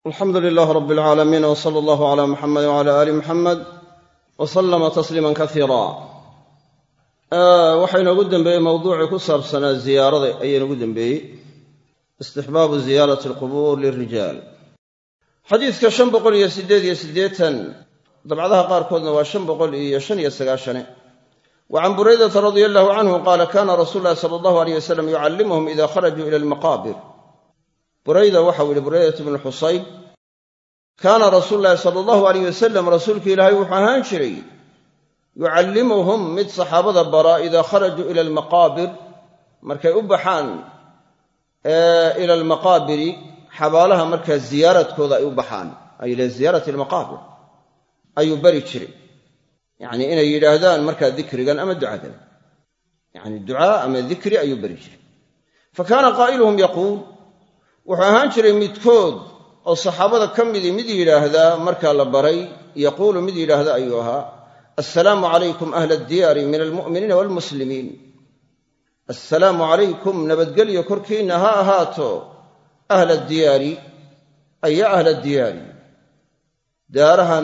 alxamdu lilaah rab alcaalamiin wsala allahu calaa muxamed wcala aali muxamed wasalama tasliiman kaiira waxaa inoogu dembeeyey mowduucii ku saabsanaa ziyaarada ayaa inoogu dembeeyey istixbaabu ziyaarati alqubuur lilrijaal xadiidka 588 dabcadaha qaarkoodna waa 595 wa can buraydata radia allahu canhu qaala kana rasuulu llahi sala allahu alayh wasalam yucallimuhum ida kharajuu ila almaqaabir burayda waxau yihi buraydat bnu xusayb kaana rasuulu llaahi sala allahu alayh wasalam rasuulka ilaahay wuxuu ahaan jiray yucallimuhum mid saxaabada baraa idaa kharajuu ila almaqaabir markay u baxaan ila almaqaabiri xabaalaha markaa ziyaaradkooda ay u baxaan ay ila ziyaarati almaqaabir ayuu bari jiray yacni inay yidhaahdaan markaa dikrigan ama ducadan yacni ducaa ama dikri ayuu bari jiray fa kaana qaa'iluhum yaquul wuxuu ahaan jiray midkood oo saxaabada ka midii mid yidhaahdaa markaa la baray yaquulu mid yidhaahda ayuu ahaa assalaamu calaykum ahla addiyaari min almu'miniina waalmuslimiin assalaamu calaykum nabadgelyo korkiinna ha ahaato ahla addiyaari aya ahla addiyaari daarahan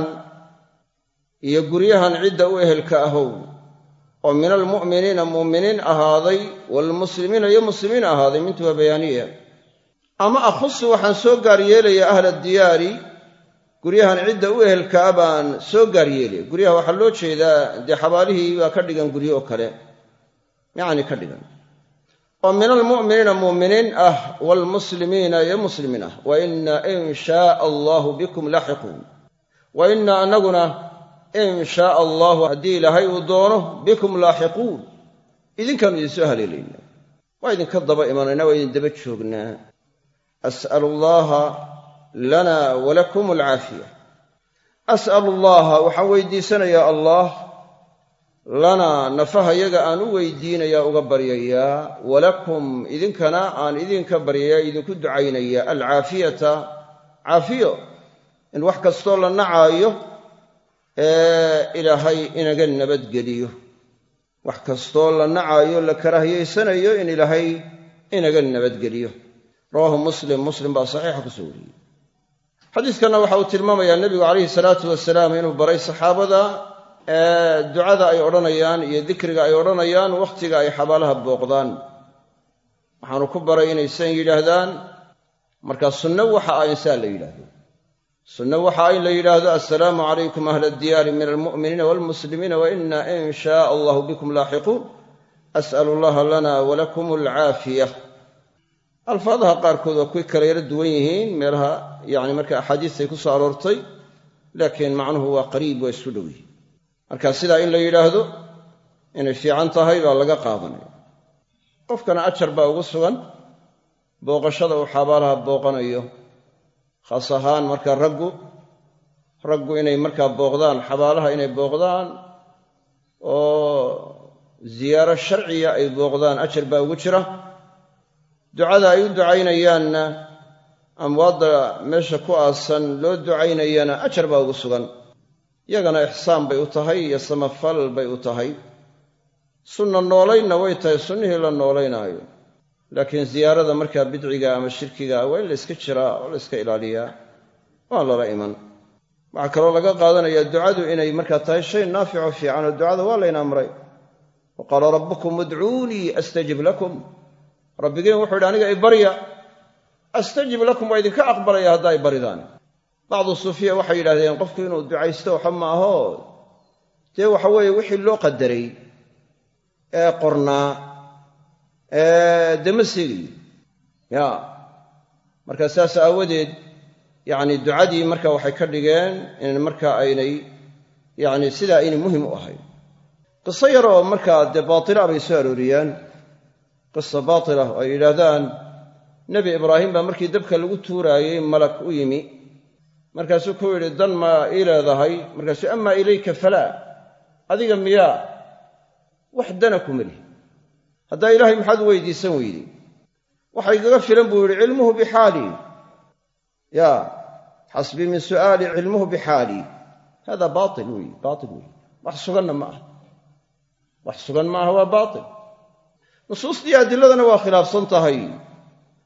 iyo guryahan cidda u ehelka ahow oo min almu'miniina mu'miniin ahaaday waalmuslimiina iyo muslimiin ahaaday mintu waa bayaaniya ama akhusu waxaan soo gaar yeelayaa ahla diyaari guryahan cidda u ehelkaa baan soo gaar yeelaya guryaha waxaa loo jeedaa dee xabaalihii baa ka dhigan guryo oo kale yacni ka dhigan oo min almu'miniina mu'miniin ah waalmuslimiina iyo muslimiin ah wa inna in shaaa allahu bikum laaxiquun wa inna annaguna in shaaa allahu haddii ilaahay uu doono bikum laaxiquun idinkaanu idinsoo haleelayna waa idinka daba imanayna waa idin daba joognaa as'alu allaha lana walakum alcaafiya as'alu allaha waxaan weydiisanayaa allah lanaa nafahayaga aan u weydiinayaa uga baryayaa walakum idinkana aan idinka baryayaa idinku ducaynayaa alcaafiyata caafiyo in wax kastoo la nacaayo ilaahay inaga nabadgeliyo wax kastoo la nacaayo la karaahiyaysanayo in ilaahay inaga nabadgeliyo rawaahu muslim baa saxiixa ku soo wariyey xadiiskanna waxa uu tilmaamayaa nebigu calayhi salaatu wasalaam inuu baray saxaabada ducada ay odhanayaan iyo dikriga ay odhanayaan wakhtiga ay xabaalaha booqdaan waxaanu ku baray inaysan yidhaahdaan markaa sunno waxa ah insaan la yidhaahdo sunno waxa ah in la yidhaahdo assalaamu calaykum ahla addiyaari min almu'miniina waalmuslimiina wa inna in shaaa allahu bikum laaxiquun as'alu allaha lana walakum alcaafiya alfaadaha qaarkood waa kuwii kala yaro duwan yihiin meelaha yacni marka axaadiistay ku soo aroortay laakiin macnuhu waa qariib waa isku dhow yihiin marka sidaa in la yidhaahdo inay fiican tahay baa laga qaadanaya qofkana ajar baa ugu sugan booqashada uu xabaalaha booqanayo khaas ahaan marka raggu inay markaa booqdaan xabaalaha inay booqdaan oo ziyaaro sharciya ay booqdaan ajar baa ugu jira ducada ay u ducaynayaanna amwaadda meesha ku aasan loo ducaynayana ajar baa ugu sugan iyagana ixsaan bay u tahay iyo samafal bay u tahay sunna noolaynna way tahay sunnihii la noolaynaayo laakiin ziyaarada markaa bidciga ama shirkiga waa in la iska jiraa oo la iska ilaaliyaa waan lala iman waxaa kaloo laga qaadanayaa ducadu inay markaa tahay shay naafico fiican oo ducada waa layna amray wa qaala rabbukum udcuunii astajib lakum rabbigeen wuxuu yidhi aniga ibarya astajib lakum waa idinka aqbalaya haddaa ay baridaan bacdu suufiya waxay yidhahdeen qofku inuu ducaysto waxa ma aho dee waxa weeye wixii loo qadaray ee qornaa dee ma seegayo ya marka saas aawadeed yacni ducadii marka waxay ka dhigeen in marka aynay yacni sidaa aynay muhim u ahayn qiso yar oo markaa dee baatila bay soo arooriyaan qisa baatila oo ay yidhaahdaan nebi ibraahim baa markii dabka lagu tuuraayey malak u yimi markaasuu ku yidhi dan ma ii leedahay markaasuu amaa ilayka falaa adiga miyaa wax dana kuma lihi haddaa ilaahay maxaad u weydiisan weyday waxa igaga filan buu yidhi cilmuhu bixaalii ya xasbii min su'aali cilmuhu bixaalii hada baatil wey wax suganna ma aha wax sugan ma aha waa baatil nusuustii adilladana waa khilaafsan tahay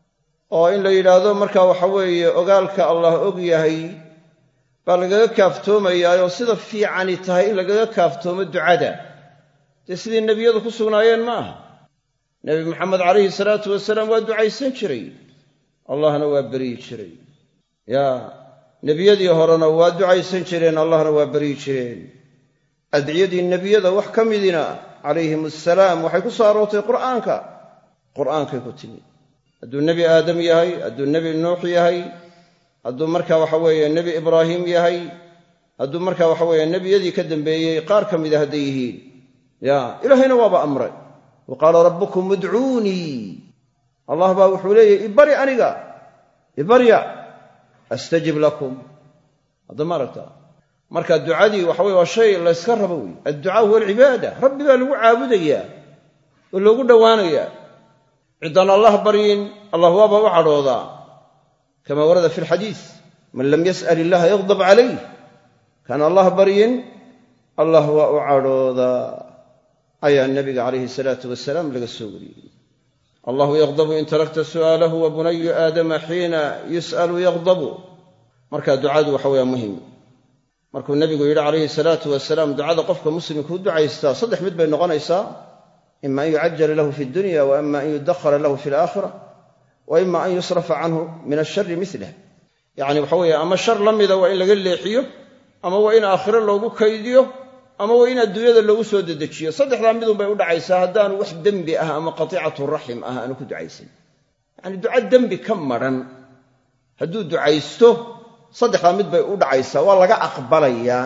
oo in la yidhaahdo marka waxa weeye ogaalka allah og yahay baa lagaga kaaftoomayaayoo sida fiicani tahay in lagaga kaaftoomo ducada dee sidii nebiyadu ku sugnaayeen ma aha. nebi maxamed calayhi salaatu wasalaam waa ducaysan jiray, allahna waa beryi jiray. nebiyadii horena waa ducaysan jireen, allahna waa beryi jireen. adciyadii nebiyada wax ka midina calayhim assalaam waxay ku soo aroortay qur'aankay ku timi. hadduu nebi aadam yahay, hadduu nebi nuux yahay, hadduu marka waxa weeye nebi ibraahim yahay, hadduu marka waxa weeye nebiyadii ka dambeeyey qaar ka mida hadday yihiin, ilaahayna waaba amray. wa qaala rabbukum udcuunii, allah baa wuxuu leeyahy ibari aniga, ibarya astajib lakum. hadda ma aragtaa marka ducadii waxa weye waa shay layska rabo wey. adducaa huwa alcibaada, rabbi baa lagu caabudayaa oo loogu dhowaanayaa. ciddaan allah baryin allah waaba u cadhoodaa, kama warada fi alxadiis man lam yas'al illaha yaghdab calayh. kaan allah baryin allah waa u cadhoodaa, ayaa nabiga calayhi salaatu wasalaam laga soo wariyey. allahu yagdabu in tarakta su'aalahu wa bunayu aadama xiina yus'alu yagdabu. marka ducadu waxa weeye muhim. markuu nebigu yidhi calayhi salaatu wasalaam ducada qofka muslimka u ducaystaa saddex mid bay noqonaysaa: ima an yucajala lahu fi dunya, wa ima an yudakhara lahu fi alaakhira, wa ima an yusrafa canhu min ashari milah. yacni waxa weeye ama shar la mida waa in laga leexiyo, ama waa in aakhiro loogu kaydiyo, ama waa in adduunyada loogu soo dedejiyo. saddexdaa midun bay u dhacaysaa haddaanu wax dembi ah ama qatiicatu raxim ah aanu ku ducaysan. yacni duca dembi ka madhan hadduu ducaysto saddexdaa mid bay u dhacaysaa, waa laga aqbalayaa,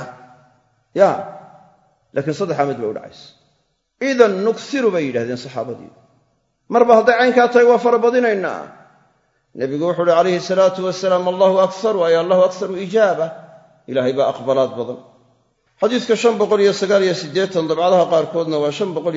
laakiin saddexdaa mid bay u dhacaysa. idan nuksiru bay yidhahdeen saxaabadii. marba hadday caynkaa tahay waa farabadinaynaa. nebigu wuxuu uhi calayhi salaatu wasalaam allahu akharu, ay allahu akharu ijaaba, ilaahay baa aqbalaad badan. xadiidka 589 dabcadaha qaarkoodna waa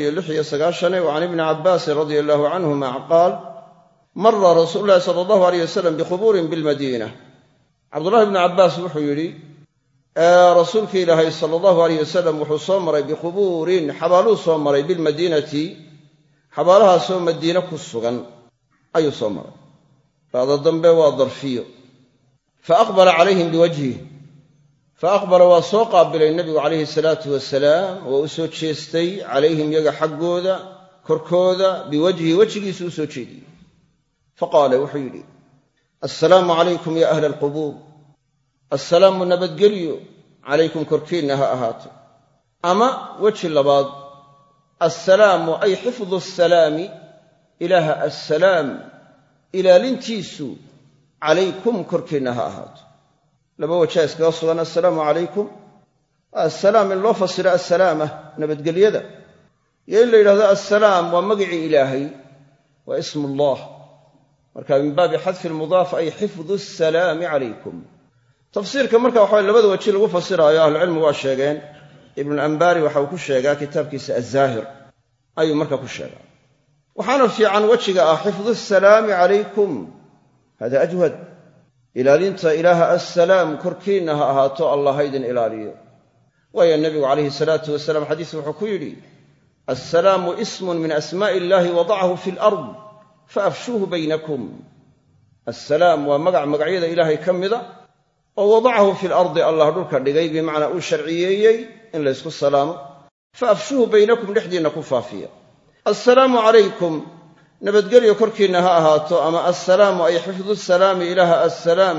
596 wa can ibni cabbaasin radia allahu canhuma qaal mara rasuulu llahi sala allahu alayh wasalam biqubuurin bilmadiina. cabdullahi ibnu cabbaas wuxuu yidhi rasuulkii ilaahay sala allahu alayh wasalam wuxuu soo maray biqubuurin, xabaaluu soo maray bilmadiinati, xabaalahaasoo madiine ku sugan ayuu soo maray. bacda dambe waa darfiyo. fa aqbala calayhim biwajhih, fa aqbala waa soo qaabilay nebigu calayhi salaatu wasalaam, waa u soo jeestay calayhim yaga xaggooda korkooda, biwajhi wejigiisu u soo jeediyey. faqaala wuxuu yidhi assalaamu calaykum ya ahla alqubuur, assalaamu nabadgelyo calaykum korkiinna ha ahaato. ama weji labaad, assalaamu ay xifdu assalaami, ilaaha assalaam ilaalintiisu calaykum korkiinna ha ahaato. laba wajaa iskaga sugan assalaamu calaykum. assalaam in loo fasiro assalaama nabadgelyada, iyo in la yidhahdo assalaam waa magicii ilaahay, waa ismullah. marka min baabi xadfi lmudaaf ay xifdu assalaami calaykum. tafsiirka marka waxa labada waji lagu fasiraayo ahlucilmi waa sheegeen. ibnulambaari waxa uu ku sheegaa kitaabkiisa azaahir ayuu marka ku sheegaa. waxaana fiican wejiga ah xifdu assalaami calaykum, hada ajwad. ilaalinta ilaaha assalaam korkiinna ha ahaato, allah ha idin ilaaliyo. waayo nebigu calayhi salaatu wasalaam xadiis wuxuu ku yidhi assalaamu ismun min asmaa'i illaahi wadacahu fi lard faafshuuhu baynakum. assalaam waa magacyada ilaahay ka mida oo wadacahu fi lardi allah dhulka dhigay, bimacnaa uu sharciyeeyey in laysku salaamo. faafshuuhu baynakum, dhexdiinna ku faafiya. assalaamu calaykum, nabadgelyo korkiinna ha ahaato, ama assalaamu ay xifdu salaami, ilaaha assalaam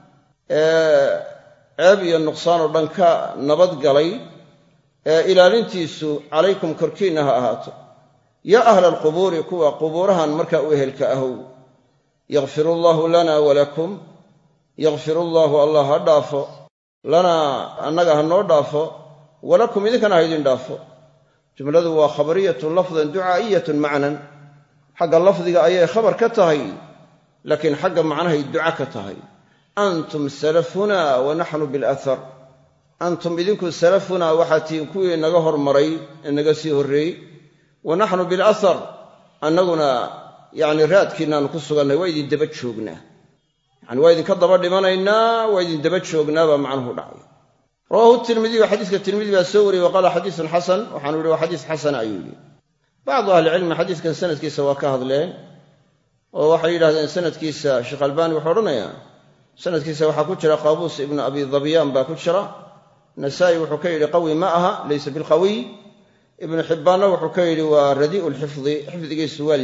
ceeb iyo nuqsaan oo dhan ka nabadgalay ilaalintiisu calaykum korkiinna ha ahaato. yaa ahla alqubuuri, kuwa qubuurahan markaa u ehelka ahow, yakfiru allaahu lana walakum, yakfiru allaahu allah ha dhaafo, lanaa annaga ha noo dhaafo, walakum idinkana ha idin dhaafo. jumladu waa khabariyatun lafdan ducaa'iyatun macnan. xagga lafdiga ayay khabar ka tahay, laakiin xagga macnahay duca ka tahay. antum salafuna wa naxnu bilahar, antum idinku salafunaa waxaa tihiin kuwii naga hormaray ee naga sii horreeyey, wa naxnu bilahar, annaguna yacni raadkiinnaanu ku sugannay, waa idin daba joognaa. yani waa idinka daba dhimanaynaa, waa idin daba joognaa baa macnuhu dhacay. rawaahu tirmidiyu, xadiiska tirmidi baa soo wariyey, waqaala xadiisun xasan, waxaanu yidhi waa xadiis xasana ayuu yidhi. bacdu ahlicilmi xadiiskan sanadkiisa waa ka hadleen, oo waxay yidhahdeen sanadkiisa sheekh albani wuxuu odhanayaa sanadkiisa waxaa ku jira qaabuus ibnu abi dhabyaan baa ku jira. nasaa'i wuxuu ka yidhi qawi ma aha, laysa bilqawiy. ibnu xibbaanna wuxuu ka yidhi waa radii'u lxifdi, xifdigiisu waa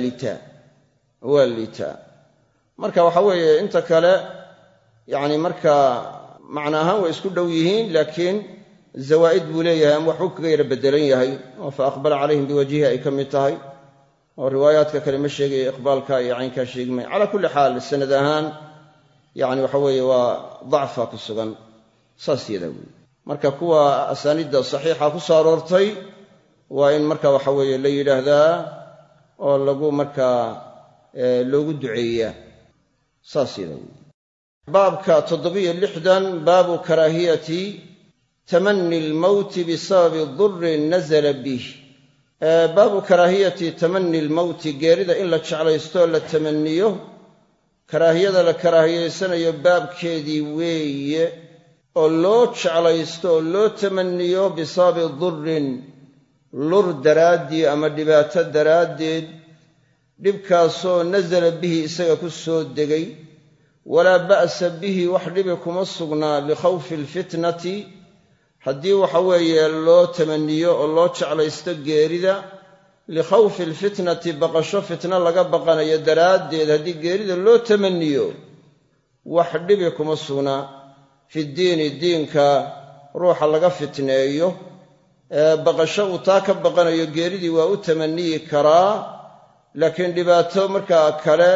liitaa. marka waxa weeye inta kale yacni markaa macna ahaan way isku dhow yihiin, laakiin zawaa'id buu leeyahay ama waxbuu kaga yara beddelan yahay, oo fa aqbala calayhim biwajhihi ay ka mid tahay, oo riwaayaadka kale ma sheegaya iqbaalka iyo caynkaa sheegmay. calaa kulli xaal sanad ahaan yacni waxa weeye waa dacfa ku sugan, saas yadaa weeye. marka kuwa asaaniidda saxiixa ku soo aroortay waa in marka waxa weeye la yidhaahdaa oo lagu markaa loogu duceeyaa, saas yadaa weeye. baabka 760 baabu karaahiyati tamani almowti bisababi durrin nazala bih. baabu karaahiyati tamani almowti, geerida in la jeclaysto la tamaniyo, karaahiyada la karaahiyaysanayo baabkeedii weeye, oo loo jeclaysto oo loo tamaniyo bisababi durrin, lur daraaddii ama dhibaato daraaddeed, dhibkaasoo nasala bihi isaga ku soo degay. walaa ba'sa bihi, wax dhibi kuma sugnaa likhawfi alfitnati, haddii waxa weeye loo tamaniyo oo loo jeclaysto geerida likhawfi alfitnati, baqasho fitno laga baqanayo daraaddeed haddii geerida loo tamaniyo wax dhibi kuma sugnaa. fi diini, diinka ruuxa laga fitneeyo baqasho uu taa ka baqanayo geeridii waa u tamaniyi karaa, laakiin dhibaato markaa kale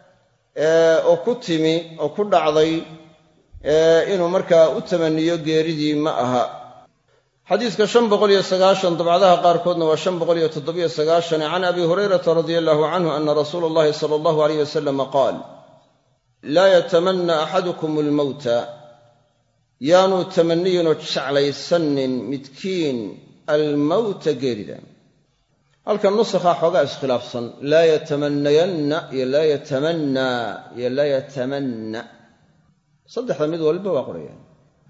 oo ku timi oo ku dhacday inuu markaa u tamaniyo geeridii ma aha. xadiiska 590 dabcadaha qaarkoodna waa 597 can abi hurayrata radia allahu canhu ana rasuula allahi sala allahu alayh wasalam qaal laa yatamanna axadukum almowta, yaanu tamaniyinoo jeclaysanin midkiin almowta geerida. halkan nusakha xoogaa iskhilaafsan, laa yatamanayanna iyo laa yatamannaa iyo laa yatamanna, saddexda mid walba waa qorayaan.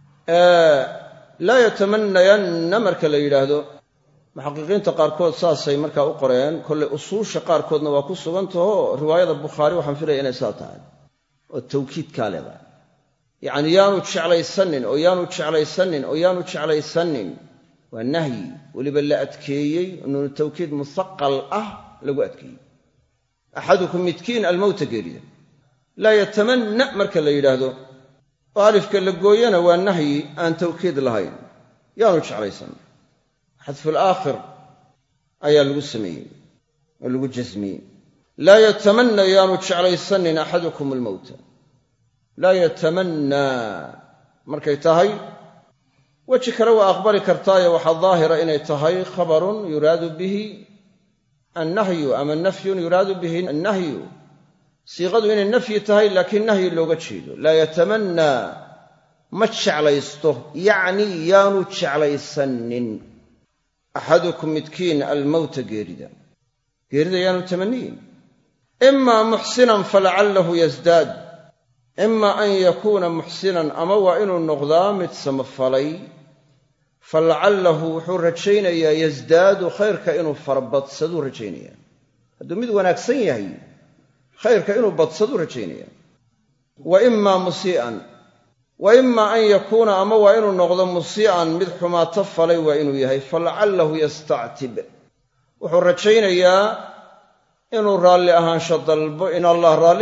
laa yatamanayanna marka la yidhaahdo muxaqiqiinta qaarkood saasay markaa u qoreen, kollay usuusha qaarkoodna waa ku sugantaho riwaayada bukhaari waxaan filaya inay saa tahay oo tawkiidkaa leedahay. yacni yaanu jeclaysanin oo yaanu jeclaysanin oo yaanu jeclaysanin waa nahyi, weliba la adkeeyey, nuunu tawkiid musaqal ah lagu adkeeyey. axadukum midkiin almowta geerida. laa yatamanna marka la yidhaahdo oo alifka la gooyana waa nahyi aan tawkiid lahayn, yaanu jeclaysan. xadfu alaakhir ayaa lagu sameeyey oo lagu jasmiyey. laa yatamanna yaanu jeclaysanin axadukum almowta. laa yatamannaa markay tahay weji kale waa aqbali kartaayo waxaa daahira inay tahay khabarun yuraadu bihi annahyu ama nafyun yuraadu bihi annahyu, siiqadu inay nafyi tahay laakiin nahyi looga jeedo. laa yatamannaa ma jeclaysto, yacni yaanu jeclaysanin axadukum midkiin almowta geerida yaanu tamaniyin. imaa muxsinan falacallahu yasdaad, ima an yakuuna muxsinan, ama waa inuu noqdaa mid samafalay, falacallahu wuxuu rajaynayaa yasdaadu, khayrka inuu farabadsaduu rajaynayaa. hadduu mid wanaagsan yahay khayrka inuu badsaduu rajaynayaa. wa imaa musii'an, wa imaa an yakuuna, ama waa inuu noqdo musii'an mid xumaato falay waa inuu yahay, falacallahu yastactib, wuxuu rajaynayaa inuu raalli ahaansho dalbo, in allah raalli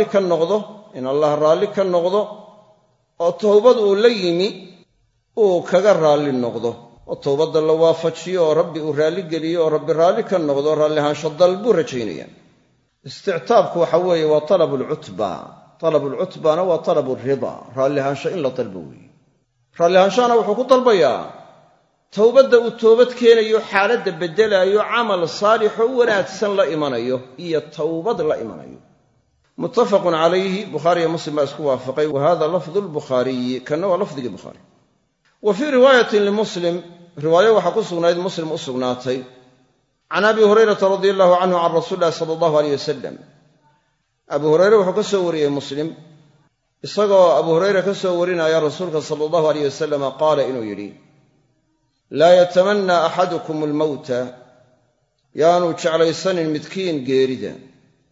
ka noqdo oo towbad uu la yimi uu kaga raalli noqdo, oo towbadda la waafajiyo oo rabbi uu raalli geliyo oo rabbi raalli ka noqdo, raalli ahaansho dalbuu rajaynayaa. istictaabku waxa weeye waa talabulcutba, talabulcutbana waa talaburidaa, raalli ahaansho in la dalbo weeye. raalli ahaanshahana wuxuu ku dalbayaa towbadda uu toobad keenayo, xaaladda beddelaayo, camal saalixo wanaagsan la imanayo iyo towbad la imanayo. muttafaqun calayhi, bukhaari iyo muslim baa isku waafaqay. wa hada lafdu lbukhaariyi, kanna waa lafdigii bukhaari. wa fii riwaayatin limuslim, riwaayo waxaa ku sugnayd muslim u sugnaatay, can abi hurayrata radia allahu canhu can rasuuli illahi sala allahu aleyh wasalam. abu hurayre wuxuu ka soo wariyey muslim, isagoo abu hurayre ka soo warinaya rasuulka sala allahu aleyh wasalam qaala inuu yidhi laa yatamanna axadukum almowta, yaanu jeclaysanin midkiin geerida.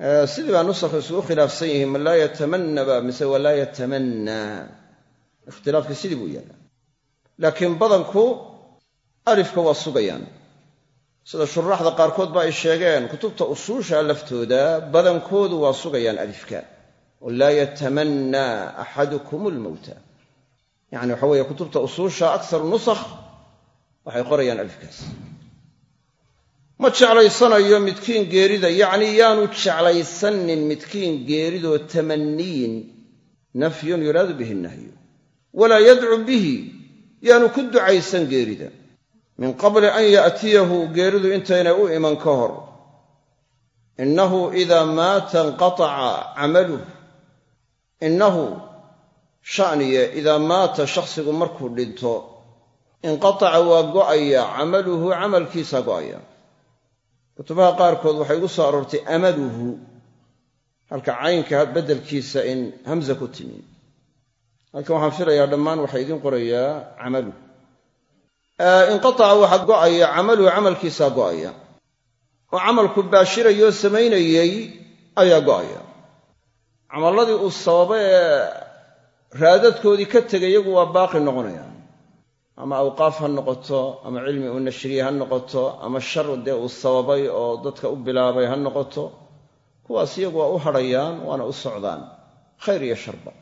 sidii baa nusakh isugu khilaafsan yihiin ma laa yatamannaba mise walaa yatamannaa ikhtilaafka sidii buu yaala laakiin badanku alifka waa sugayaan sida shuraaxda qaarkood ba ay sheegeen kutubta usuusha laftooda badankoodu waa sugayaan alifka walaa yatamannaa axadukum almawta yani waxa weeye kutubta usuusha akthar nusakh waxay qorayaan alifkaas ma jeclaysanayo midkiin geerida yacni yaanu jeclaysanin midkiin geeridoo tamaniyin nafyun yuraadu bihi nahyu walaa yadcu bihi yaanu ku ducaysan geerida min qabli an ya'tiyahu geeridu intaynay u iman ka hor innahu idaa maata inqataca camaluh innahu sha'niye idaa maata shakhsigu markuu dhinto inqataca waa go'aya camaluhu camalkiisa go'aya kutubaha qaarkood waxay ugu soo aroortay amaluhu halka caynka beddelkiisa in hamza ku timi halkan waxaan filayaa dhammaan waxaa idiin qorayaa camaluhu inqataca waxaa go'aya camaluhu camalkiisaa go'aya oo camalku baashirayoo samaynayey ayaa go'aya camalladii uu sababay ee raadadkoodii ka tegay iyagu waa baaqi noqonaya ama awqaaf ha noqoto ama cilmi uu nashriye ha noqoto ama shar dee uu sababay oo dadka u bilaabay ha noqoto kuwaas iyagu waa u hadhayaan waana u socdaan khayr iyo sharba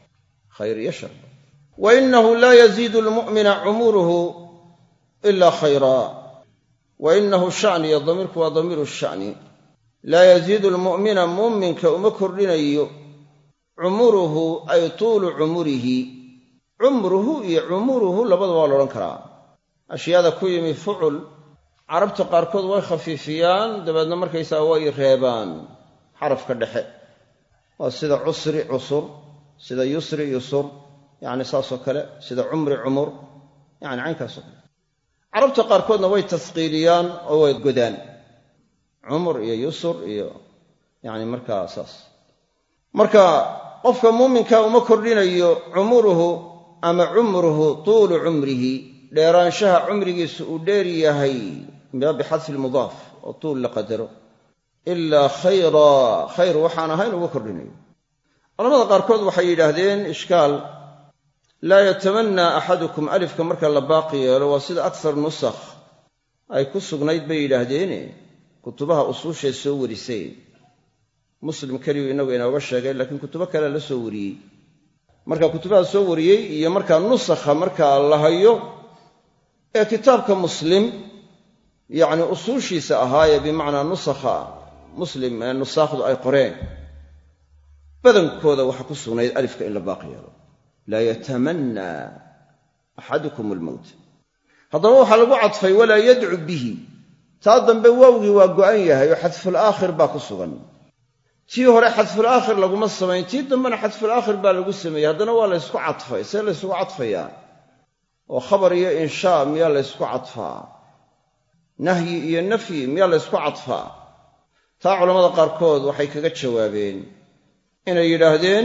wa innahu laa yaziidu almu'mina cumuruhu ilaa khayraa wa innahu sha'niya damiirku waa damiiru sha'ni laa yaziidu almu'mina muuminka uma kordhinayo cumuruhu ay tuulu cumurihi cumruhu iyo cumuruhu labadaba waa la odhan karaa ashyaada ku yimi fucul carabta qaarkood way khafiifiyaan dabeedna markaysaa way reebaan xarafka dhexe waa sida cusri cusur sida yusri yusur yacni saasoo kale sida cumri cumur yacni caynkaasoo kale carabta qaarkoodna way tasqiiliyaan oo way godaan cumur iyo yusur iyo yacni markaa saas marka qofka muuminka uma kordhinayo cumuruhu ama cumruhu tuulu cumrihi dheeraanshaha cumrigiisu uu dheer yahay bixadfi lmudaaf oo tuul la qadaro ilaa khayr waxaan ahayn uga kordhinayo culamada qaarkood waxay yidhaahdeen ishkaal laa yatamannaa axadukum alifka marka la baaqi yeelo waa sida akthar nusakh ay ku sugnayd bay yidhaahdeene kutubaha usuushay soo warisay muslim keliyu inagu inooga sheegay laakiin kutubo kale la soo wariyey marka kutubaha soo wariyey iyo markaa nusakha markaa la hayo ee kitaabka muslim yacni usuushiisa ahaayee bimacnaa nusakha muslim ee nusaakhdu ay qoreen badankooda waxaa ku sugnayd alifka in la baaqi yeelo laa yatamannaa axadukum almowt haddaba waxaa lagu cadfay walaa yadcu bihi taa dambe waawgii waa go'an yahay oo xadfulaakhir baa ku sugan tii hore xadfulaakhir laguma samayn tii dambena xadfulaakhir baa lagu sameeyey haddana waa laysku cadfay see laysugu cadfayaa oo khabar iyo inshaa miyaa laysku cadfaa nahyi iyo nafyi miyaa laysku cadfaa taa culammada qaarkood waxay kaga jawaabeen inay yidhaahdeen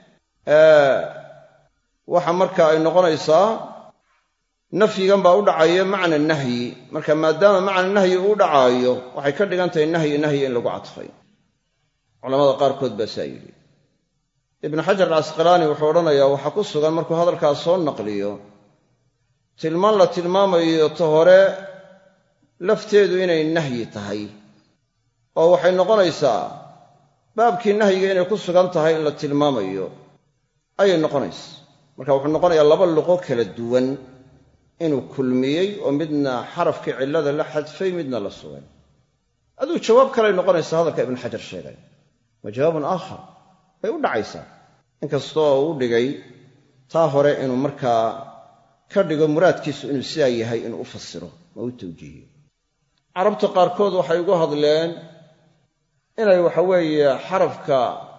waxa marka ay noqonaysaa nafyigan baa u dhacaya macna nahyi marka maadaama macna nahyi uu dhacaayo waxay ka dhigan tahay nahyi in lagu cadfay culamada qaarkood baa saa yidhi ibnu xajar alcasqalaani wuxuu odhanayaa waxaa ku sugan markuu hadalkaas soo naqliyo tilmaan la tilmaamayo ta hore lafteedu inay nahyi tahay oo waxay noqonaysaa baabkii nahyiga inay ku sugan tahay in la tilmaamayo ayay noqonaysa marka wuxuu noqonayaa laba luqo kala duwan inuu kulmiyey oo midna xarafkii cillada la xadfay midna la sugay aduu jawaab kaley noqonaysa hadalka ibnu xajar sheegay wa jawaabun aakhar bay u dhacaysaa inkastoo uu dhigay taa hore inuu markaa ka dhigo muraadkiisu inuu sidaa yahay inuu u fasiro ma u tawjiihiyo carabta qaarkood waxay ugu hadleen inay waxa weeye xarafka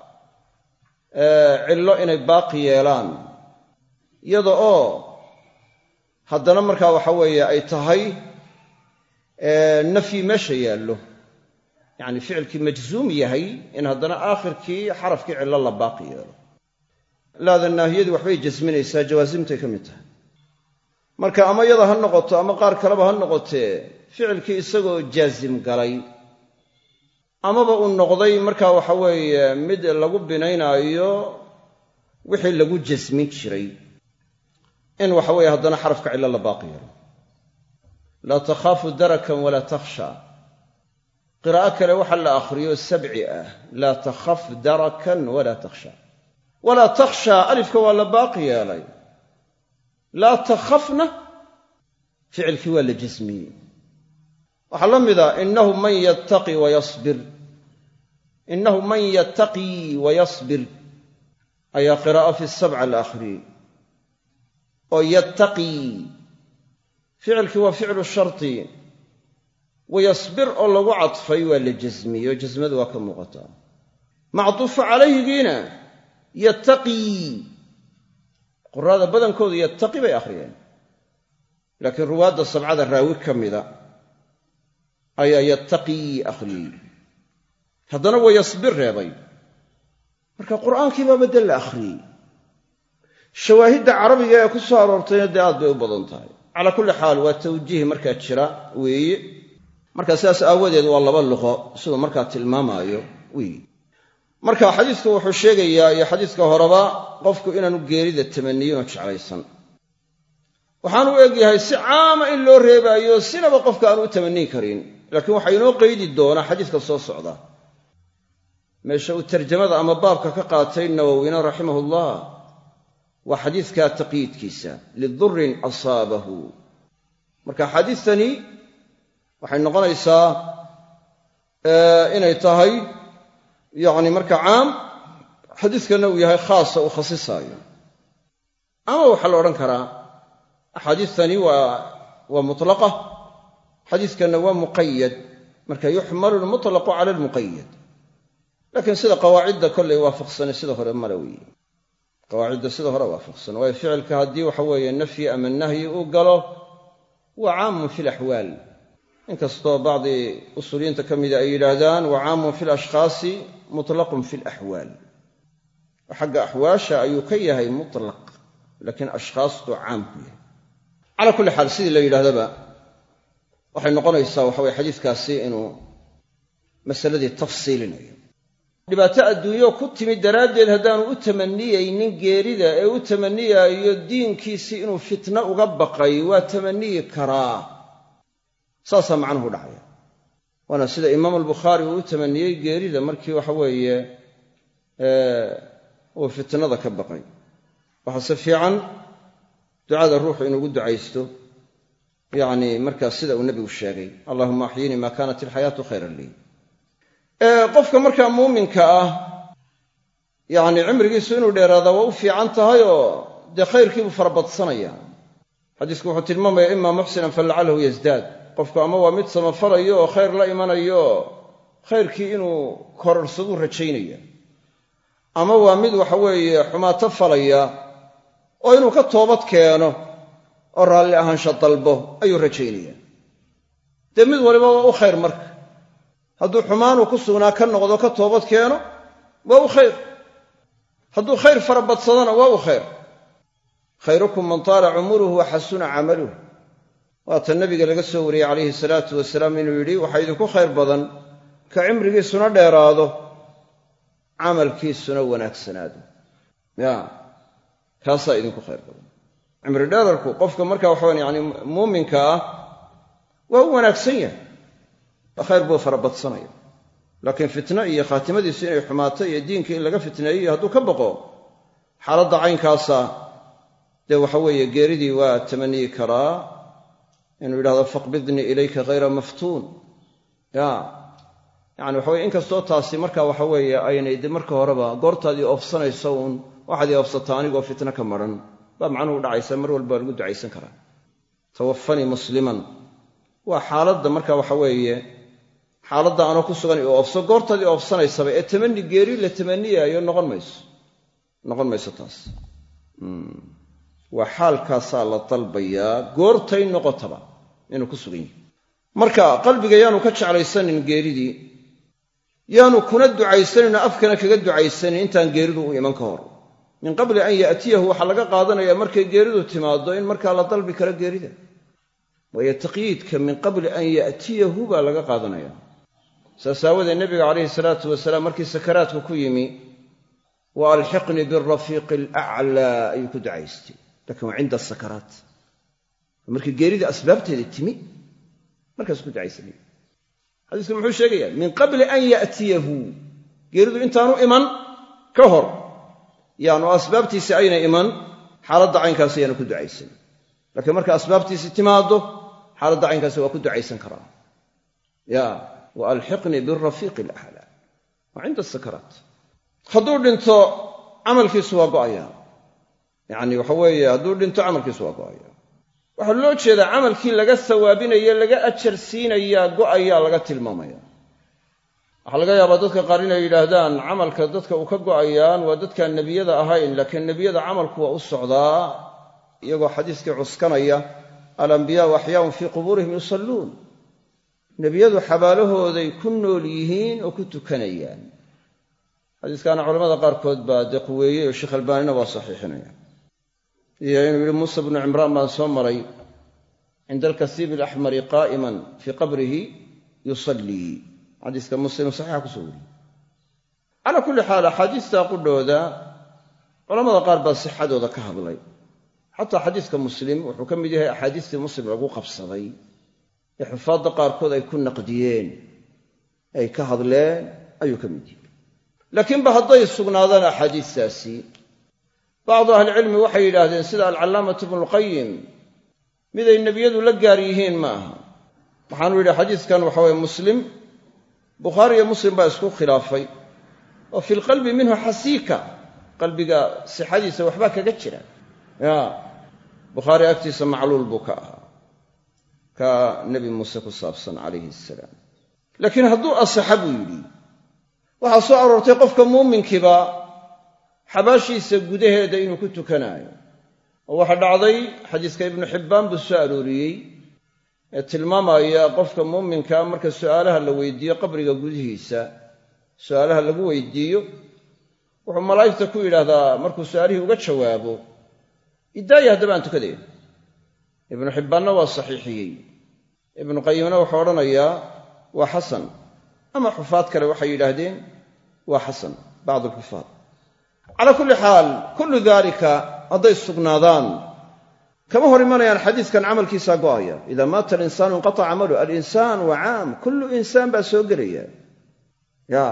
cillo inay baaqi yeelaan iyada oo haddana markaa waxa weeye ay tahay nafyi meesha yaallo yacni ficilkii majzuum yahay in haddana aakhirkii xarafkii cillo la baaqi yeelo laada naahiyadii waxbay jasminaysaa jawaasimtay ka mid tahay marka ama yada ha noqoto ama qaar kaleba ha noqotee ficilkii isagoo jaasim galay amaba uu noqday markaa waxa weeye mid lagu binaynaayo wixii lagu jasmin jiray in waxa weeye haddana xarafka cilo la baaqi yaro laa takhaafu darakan walaa takhsha qiraa'o kale waxa la akhriyo sabci ah laa takhaf darakan walaa takhsha walaa takhsha alifka waa la baaqi yeelay laa takhafna ficilkii waa la jasmiyey waxaa la mida innahu man yattaqi wayasbir ayaa qiraa'o fi sabca la akhriyey oo yattaqii ficilkii waa ficlu sharti wayasbir oo lagu cadfay waa la jasmiyey oo jasmadu waa ka muuqataa macduufu calayhigiina yattaqii quraada badankoodu yattaqi bay akhriyeen laakiin ruwaadda sabcada raawi ka mida ayaa yattaqii akhriyey haddana wayasbir reebay marka qur'aankii baa bedel la akhriyey shawaahidda carabiga ee ku soo aroortayna dee aad bay u badan tahay calaa kulli xaal waa tawjiih markaa jira weeye markaa sidaas aawadeed waa laba luqo siduu markaa tilmaamaayo weeye marka xadiisku wuxuu sheegayaa iyo xadiiska horeba qofku inaanu geerida tamaniyin oo jeclaysan waxaanu u egyahay si caama in loo reebaayo sinaba qofka aanu u tamaniin karin laakiin waxaa inoo qeydi doonaa xadiiska soo socda meesha uu tarjamada ama baabka ka qaatay nawowina raximahullah waa xadiiska taqyiidkiisa lidurrin asaabahu marka xadiistani waxay noqonaysaa inay tahay yacni marka caam xadiiskana uu yahay khaasa uu khasisaayo ama waxaa la odhan karaa axaadiistani waa mutlaqa xadiiskana waa muqayad marka yuxmalu lmutlaqu cala almuqayad laakiin sida qawaacidda kollay waafaqsane sida hore male weeye qawaacidda sida hore waafaqsan waayo ficilka haddii waxa weeye nafyi ama nahyi uu galo waa caamun fi laxwaal inkastoo bacdi usuuliyiinta ka mida ay yidhaahdaan waa caamun fi lashkhaasi mutlaqun fi laxwaal xagga axwaasha ayuu ka yahay mutlaq laakiin ashkhaastuu caam ku yahay calaa kulli xaal sidii la yidhahdaba waxay noqonaysaa waxa weye xadiiskaasi inuu masaladii tafsiilinayo dhibaato adduunyo ku timid daraaddeed haddaanu u tamaniyaynin geerida ee u tamaniyaayo diinkiisii inuu fitno uga baqay waa tamaniyi karaa saasaa macnuhu dhacaya waana sida imaamu albukhaari uu u tamaniyey geerida markii waxa weeye uu fitnada ka baqay waxaase fiican ducada ruuxu inugu ducaysto yacni markaa sida uu nebigu sheegay allahuma axyinii maa kaanat ilxayaatu khayran lii qofka markaa muuminka ah yacni cimrigiisu inuu dheeraada waa u fiican tahay oo dee khayrkiibuu farabadsanaya xadiisku wuxuu tilmaamaya imaa muxsinan falacalahu yasdaad qofku ama waa mid samafalayo oo khayr la imanayo khayrkii inuu kororsaduu rajaynaya ama waa mid waxa weeye xumaato falaya oo inuu ka toobad keeno oo raalli ahaansha dalbo ayuu rajaynaya dee mid waliba waa u khayr marka hadduu xumaanuu ku sugnaa ka noqdo ka toobad keeno waa u khayr hadduu khayr farabadsadana waa u khayr khayrukum man taala cumuruhu wa xasuna camaluh waata nabiga laga soo wariyey calayhi salaatu wasalaam inuu yidhi waxaa idinku khayr badan ka cimrigiisuna dheeraado camalkiisuna wanaagsanaado ya kaasaa idinku khayr badan cimri dheerarku qofka markaa waxawan yani muuminka ah waa u wanaagsan yahay khayr buu farabadsanaya laakiin fitno iyo khaatimadiisu inay xumaato iyo diinka in laga fitneeyo hadduu ka baqo xaaladda caynkaasa dee waxa weeye geeridii waa tamaniyi karaa inuu yidhahdo faqbidnii ilayka hayra maftuun yani waxa weye inkastoo taasi marka waxa weeye aynay de marka horeba goortaadii oofsanayso uun waxaad ii oofsataa anigoo fitno ka maran baa macnuhu dhacaysa mar walba lagu ducaysan karaa tawafanii musliman waa xaaladda marka waxa weeye xaaladda aanoo ku sugan i oofso goortaadii oofsanaysaba ee tamani geeri la tamaniyaayo noqon mayso taas waa xaalkaasaa la dalbayaa goortay noqotaba inuu ku sugan yahay marka qalbiga yaanu ka jeclaysanin geeridii yaanu kuna ducaysaninoo afkana kaga ducaysanin intaan geeridu u iman ka hor min qabli an ya'tiyahu waxaa laga qaadanayaa markay geeridu timaaddo in markaa la dalbi karo geerida waayo taqyiidka min qabli an ya'tiyahu baa laga qaadanaya saasaawada nabiga calayhi salaatu wasalaam markii sakaraadku ku yimi wa alxiqnii birafiiqi alaclaa ayuu ku ducaystay laakiin waa cinda asakaraat markii geerida asbaabteeda timi markaas ku ducaysanay xadiisku muxuu sheegayaa min qabli an ya'tiyahu geeridu intaanu iman ka hor yaanu asbaabtiisi ayna iman xaaladda caynkaas ayaanu ku ducaysan laakiin marka asbaabtiisi timaado xaaladda caynkaasi waa ku ducaysan karaa ya wa alxiqnii birafiiqi alaclaa waa cinda asakaraat hadduu dhinto camalkiisu waa go'aya yacni waxa weeye hadduu dhinto camalkiisu waa go'aya waxaa loo jeedaa camalkii laga sawaabinaye laga ajar siinayaa go'ayaa laga tilmaamaya waxaa laga yaabaa dadka qaar inay yidhaahdaan camalka dadka uu ka go'ayaan waa dadkaan nebiyada ahayn laakiin nebiyada camalku waa u socdaa iyagoo xadiiskii cuskanaya alambiyaau axyaaun fii qubuurihim yusalluun nebiyadu xabaalahooday ku nool yihiin oo ku tukanayaan xadiiskaana culamada qaarkood baa dee quweeyey oo sheekh albaanina waa saxiixinaya iyo inuu yidhi muusa bnu cimraan baan soo maray cinda alkasiibi alaxmari qaa'iman fii qabrihi yusallii xadiiska muslim saxiixa ku soo wariyey calaa kulli xaal axaadiistaa qudhooda culamada qaar baa sixadooda ka hadlay xataa xadiiska muslim wuxuu ka mid yahay axaadiistii muslim lagu qabsaday ee xufaadda qaarkood ay ku naqdiyeen ay ka hadleen ayuu ka mid yahay laakiinba hadday sugnaadaan axaadiistaasi bacdu ahlicilmi waxay yidhaahdeen sida alcallaamatu ibnulqayim miday nebiyadu la gaar yihiin ma aha waxaanu yidhi xadiiskan waxa weye muslim bukhaari iyo muslim baa isku khilaafay oo fi lqalbi minhu xasiika qalbiga sixadiisa waxbaa kaga jira ya bukhaari agtiisa macluul buu ka ahaa ka nebi muuse ku saabsan calayhi assalaam laakiin hadduu asaxa buu yidhi waxaa soo aroortay qofka muuminkiiba xabaashiisa gudaheeda inuu ku tukanaayo oo waxaa dhacday xadiiska ibnu xibbaan buu soo arooriyey ee tilmaamaya qofka muuminkaa marka su'aalaha la weydiiyo qabriga gudihiisa su'aalaha lagu weydiiyo wuxuu malaa'igta ku yidhaahdaa markuu su'aalihii uga jawaabo idaaya haddaba aan tukadaya ibnu xibbaanna waa saxiixiyey ibnu qayimna wuxuu odhanayaa waa xasan ama xufaad kale waxay yidhaahdeen waa xasan bacdu alxufaad calaa kulli xaal kullu daalika hadday sugnaadaan kama hor imanayaan xadiiskan camalkiisaa go'aya idaa maata alinsaanu inqataca camalu alinsaan waa caam kullu insaan baa soo gelaya ya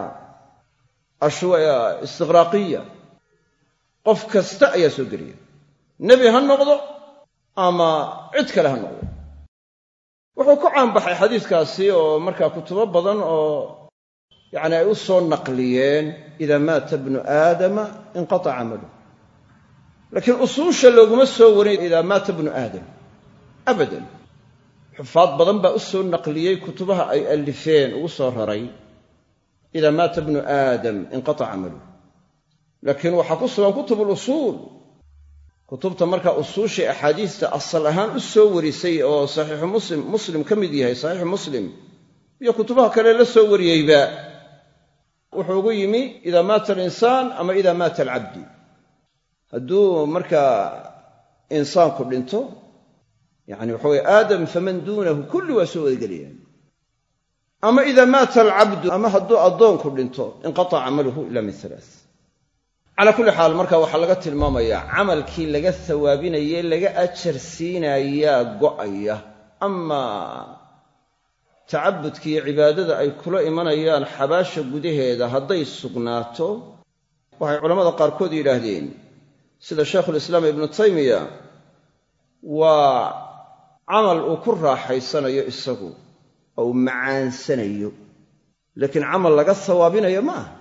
istiqraaqiya qof kasta ayaa soo gelaya nebi ha noqdo ama cid kale ha noqdo wuxuu ku caanbaxay xadiiskaasi oo markaa kutubo badan oo yacni ay u soo naqliyeen idaa maata bnu aadama inqataca camalu laakiin usuusha looguma soo warin idaa maata bnu aadam abadan xufaad badan baa u soo naqliyey kutubaha ay alifeen ugu soo raray idaa maata bnu aadam inqataca camalu laakiin waxaa ku sugan kutubulusuul kutubta markaa usuushay axaadiista asal ahaan u soo warisay oo saxiixu muslim ka mid yahay saxiixu muslim iyo kutubaha kale la soo wariyeyba wuxuu ugu yimi idaa maata alinsaan ama idaa maata alcabdu hadduu markaa insaanku dhinto yacni waxa weye aadam faman duunahu kulli waa soo wadagelayaan ama idaa maata alcabdu ama hadduu addoonku dhinto inqataca camaluhu ila min halaath calaa kulli xaal marka waxaa laga tilmaamayaa camalkii laga hawaabinaye laga ajar siinayaa go'aya ama tacabudkiiyo cibaadada ay kula imanayaan xabaasha gudaheeda hadday sugnaato waxay culammada qaarkood yidhaahdeen sida shaykhulislaam ibnu taymiya waa camal uu ku raaxaysanayo isagu oo uu macaansanayo laakiin camal laga hawaabinayo ma aha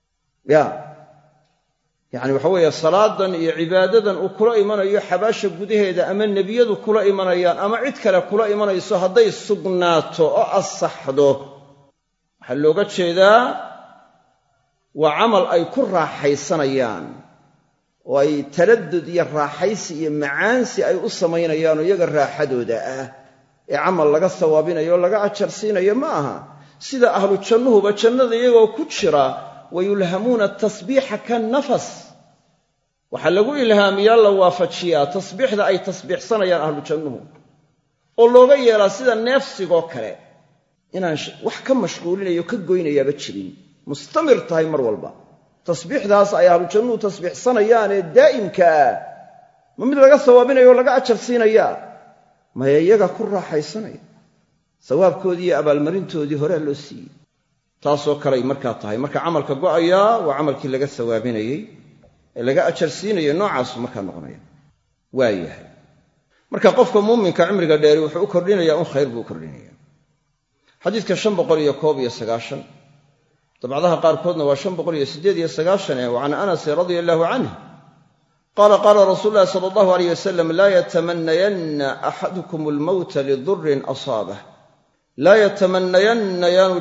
yacni waxa weeye salaadan iyo cibaadadan uu kula imanayo xabaasha gudaheeda ama nebiyadu kula imanayaan ama cid kale kula imanayso hadday sugnaato oo asaxdo waxaa looga jeedaa waa camal ay ku raaxaysanayaan oo ay taladud iyo raaxaysi iyo macaansi ay u samaynayaanoo iyaga raaxadooda ah ee camal laga hawaabinayo oo laga ajar siinayo ma aha sida ahlu jannuhuba jannada iyagoo ku jira wayulhamuuna tasbiixa kannafas waxaa lagu ilhaamiyaa la waafajiyaa tasbiixda ay tasbiixsanayaan ahlu jannuhu oo looga yeelaa sida neefsigoo kale inaan wax ka mashquulinayo ka goynayaaba jirin mustamir tahay mar walba tasbiixdaas ay ahlu jannuhu tasbiixsanayaan ee daa'imka ah ma mid laga sawaabinayo oo laga ajar siinayaa maya iyaga ku raaxaysanaya sawaabkoodii iyo abaalmarintoodii hore loo siiyey taasoo kaley markaa tahay marka camalka go'ayaa waa camalkii laga sawaabinayey ee laga ajar siinayay noocaasu markaa noqonaya waa yahay marka qofka muuminka cimriga dheeri wuxuu u kordhinayaa un khayr buu u kordhinaya xadiidka 519 dabcadaha qaarkoodna waa 598 وعن أنس رضي الله عنه قال قال رسول الله صلى الله عليه وسلم لا يتمنين أحدكم الموت لضر أصابه لا يتمنين يانو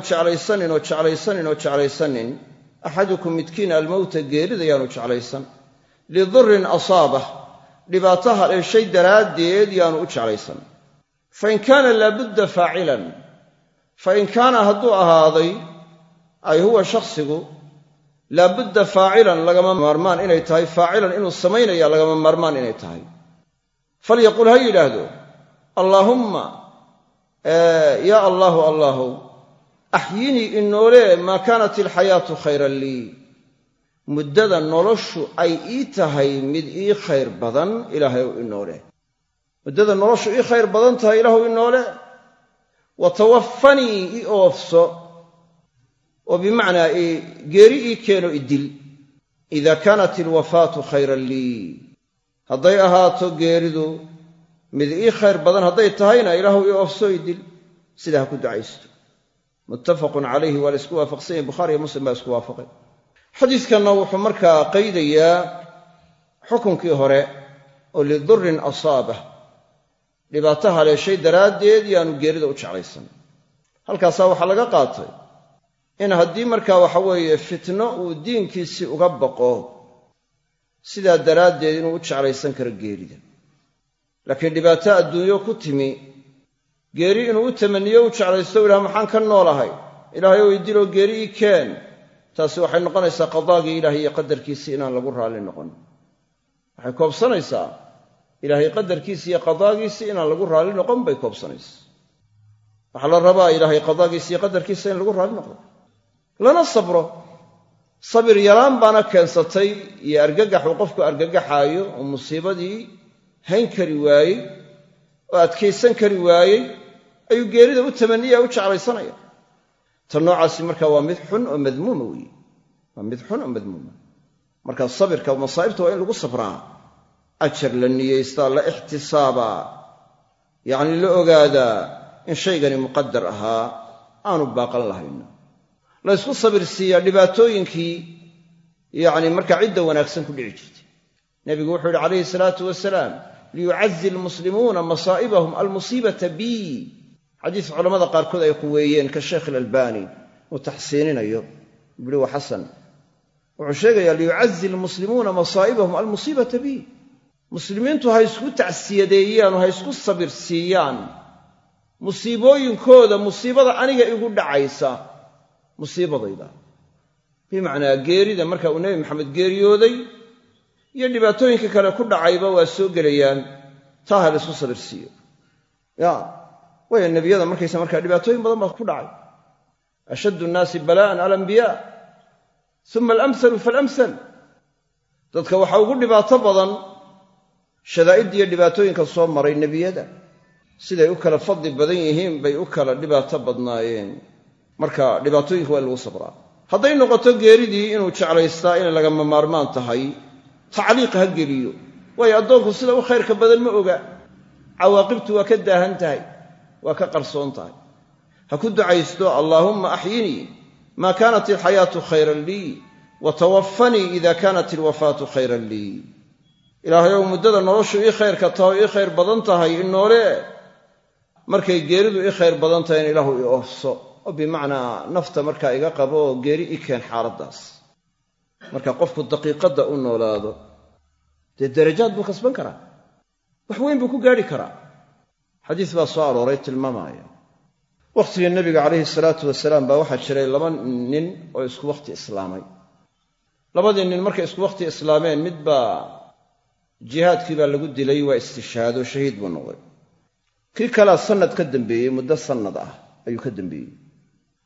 جعليسن أحدكم متكين الموت قيرد يانو جعليسن لضر أصابه لباتها الشيء دراديد يانو جعليسن فإن كان لابد فاعلا فإن كان هدوء هذا أي هو شخصه لابد فاعلا لغما مرمان إني تهي فاعلا إنه السمين يا لغما مرمان إني تهي فليقول هاي لهدو اللهم يا الله الله أحييني إنه لي ما كانت الحياة خيرا لي مددا نولش أي إيتهي مد إي خير بدن إلهي إنه لي مددا نولش إي خير بدن تهي إله إنه لي وتوفني إي أوفسو وبمعنى قريئي كانوا إدل إذا كانت الوفاة خيرا لي هضي أهاتو قيردو مذئي خير بدن هضي تهينا إله يوفسو إدل سيدها كنت عيستو متفق عليه والاسكوا فقسين بخاري ومسلم باسكوا فقين حديث كان نوح مركا قيديا حكم كيهوري ولضر أصابه لباتها لشيء دراديد يانو قيردو وشعريسان هل كاساو حلقة قاطي in haddii markaa waxa weeye fitno uu diinkiisii uga baqo sidaa daraaddeed inuu u jeclaysan karo geerida laakiin dhibaato adduunyo ku timi geeri inuu u tamaniyo u jeclaysto ilaahay maxaan ka noolahay ilaahay oo idilo geeri ii keen taasi waxay noqonaysaa qadaagii ilaahay iyo qadarkiisii inaan lagu raali noqon waxay koobsanaysaa ilaahay qadarkiisii iyo qadaagiisii inaan lagu raali noqon bay koobsanaysaa waxaa la rabaa ilaahay qadaagiisii iyo qadarkiisa in lagu raali noqdo lana sabro sabir yalaan baana keensatay iyo argagax uu qofku argagaxaayo oo musiibadii hayn kari waayey oo adkaysan kari waayey ayuu geerida u tamaniya u jeclaysanaya tan noocaasi marka waa mid xun oo madmuuma weeye waa mid xun oo madmuuma marka sabirka masaa'ibta waa in lagu sabraa ajar la niyeystaa la ixtisaabaa yacni la ogaadaa in shaygani muqadar ahaa aanu baaqan lahayno la isku sabir siiyaa dhibaatooyinkii yacni marka cidda wanaagsan ku dhici jirtay nebigu wuxuu yidhi calayhi salaatu wasalaam liyucazi almuslimuuna masaa'ibahum almusiibata bi xadiis culammada qaarkood ay quweeyeen ka sheekh alalbani uu taxsiininayo ibli wa xasan wuxuu sheegayaa liyucazi almuslimuuna masaa'ibahum almusiibata bi muslimiintu ha isku tacsiyadeeyaan oo ha isku sabir siiyaan musiibooyinkooda musiibada aniga igu dhacaysa musiibadayda bimacnaa geerida marka uu nebi maxamed geeriyooday iyo dhibaatooyinka kale ku dhacayba waa soo gelayaan taa ha la isku sabir siiyo waayo nebiyada markaysa markaa dhibaatooyin badan baa ku dhacay ashaddu nnaasi balaa'an alambiyaa uma alamhalu faalamhal dadka waxaa ugu dhibaato badan shadaa'iddiiyo dhibaatooyinka soo maray nebiyada siday u kala fadli badan yihiin bay u kala dhibaato badnaayeen marka dhibaatooyinka waa in lagu sabraa hadday noqoto geeridii inuu jeclaystaa inay lagama maarmaan tahay tacliiq ha geliyo waayo addoonku sida u khayrka badan ma oga cawaaqibtu waa ka daahan tahay waa ka qarsoon tahay ha ku ducaysto allaahumma axyinii maa kaanat alxayaatu khayran lii wa tawaffanii ida kaanat alwafaatu khayran lii ilaahayow muddada noloshu ii khayrka taho ii khayr badan tahay inoole markay geeridu ii khayr badan tahay in ilaahu ii oofso oo bimacnaa nafta markaa iga qabo oo geeri ii keen xaaladdaas marka qofku daqiiqadda u noolaado dee darajaad buu kasban karaa wax weyn buu ku gaadhi karaa xadiis baa soo arooray tilmaamaya wakhtigii nebiga calayhi salaatu wasalaam baa waxaa jiray 2 nin oo isku wakhti islaamay labadii nin markay isku wakhti islaameen mid baa jihaadkii baa lagu dilay waa istishhaado shahiid buu noqday kii kalea sannad ka dambeeyey muddo sannad ah ayuu ka dambeeyey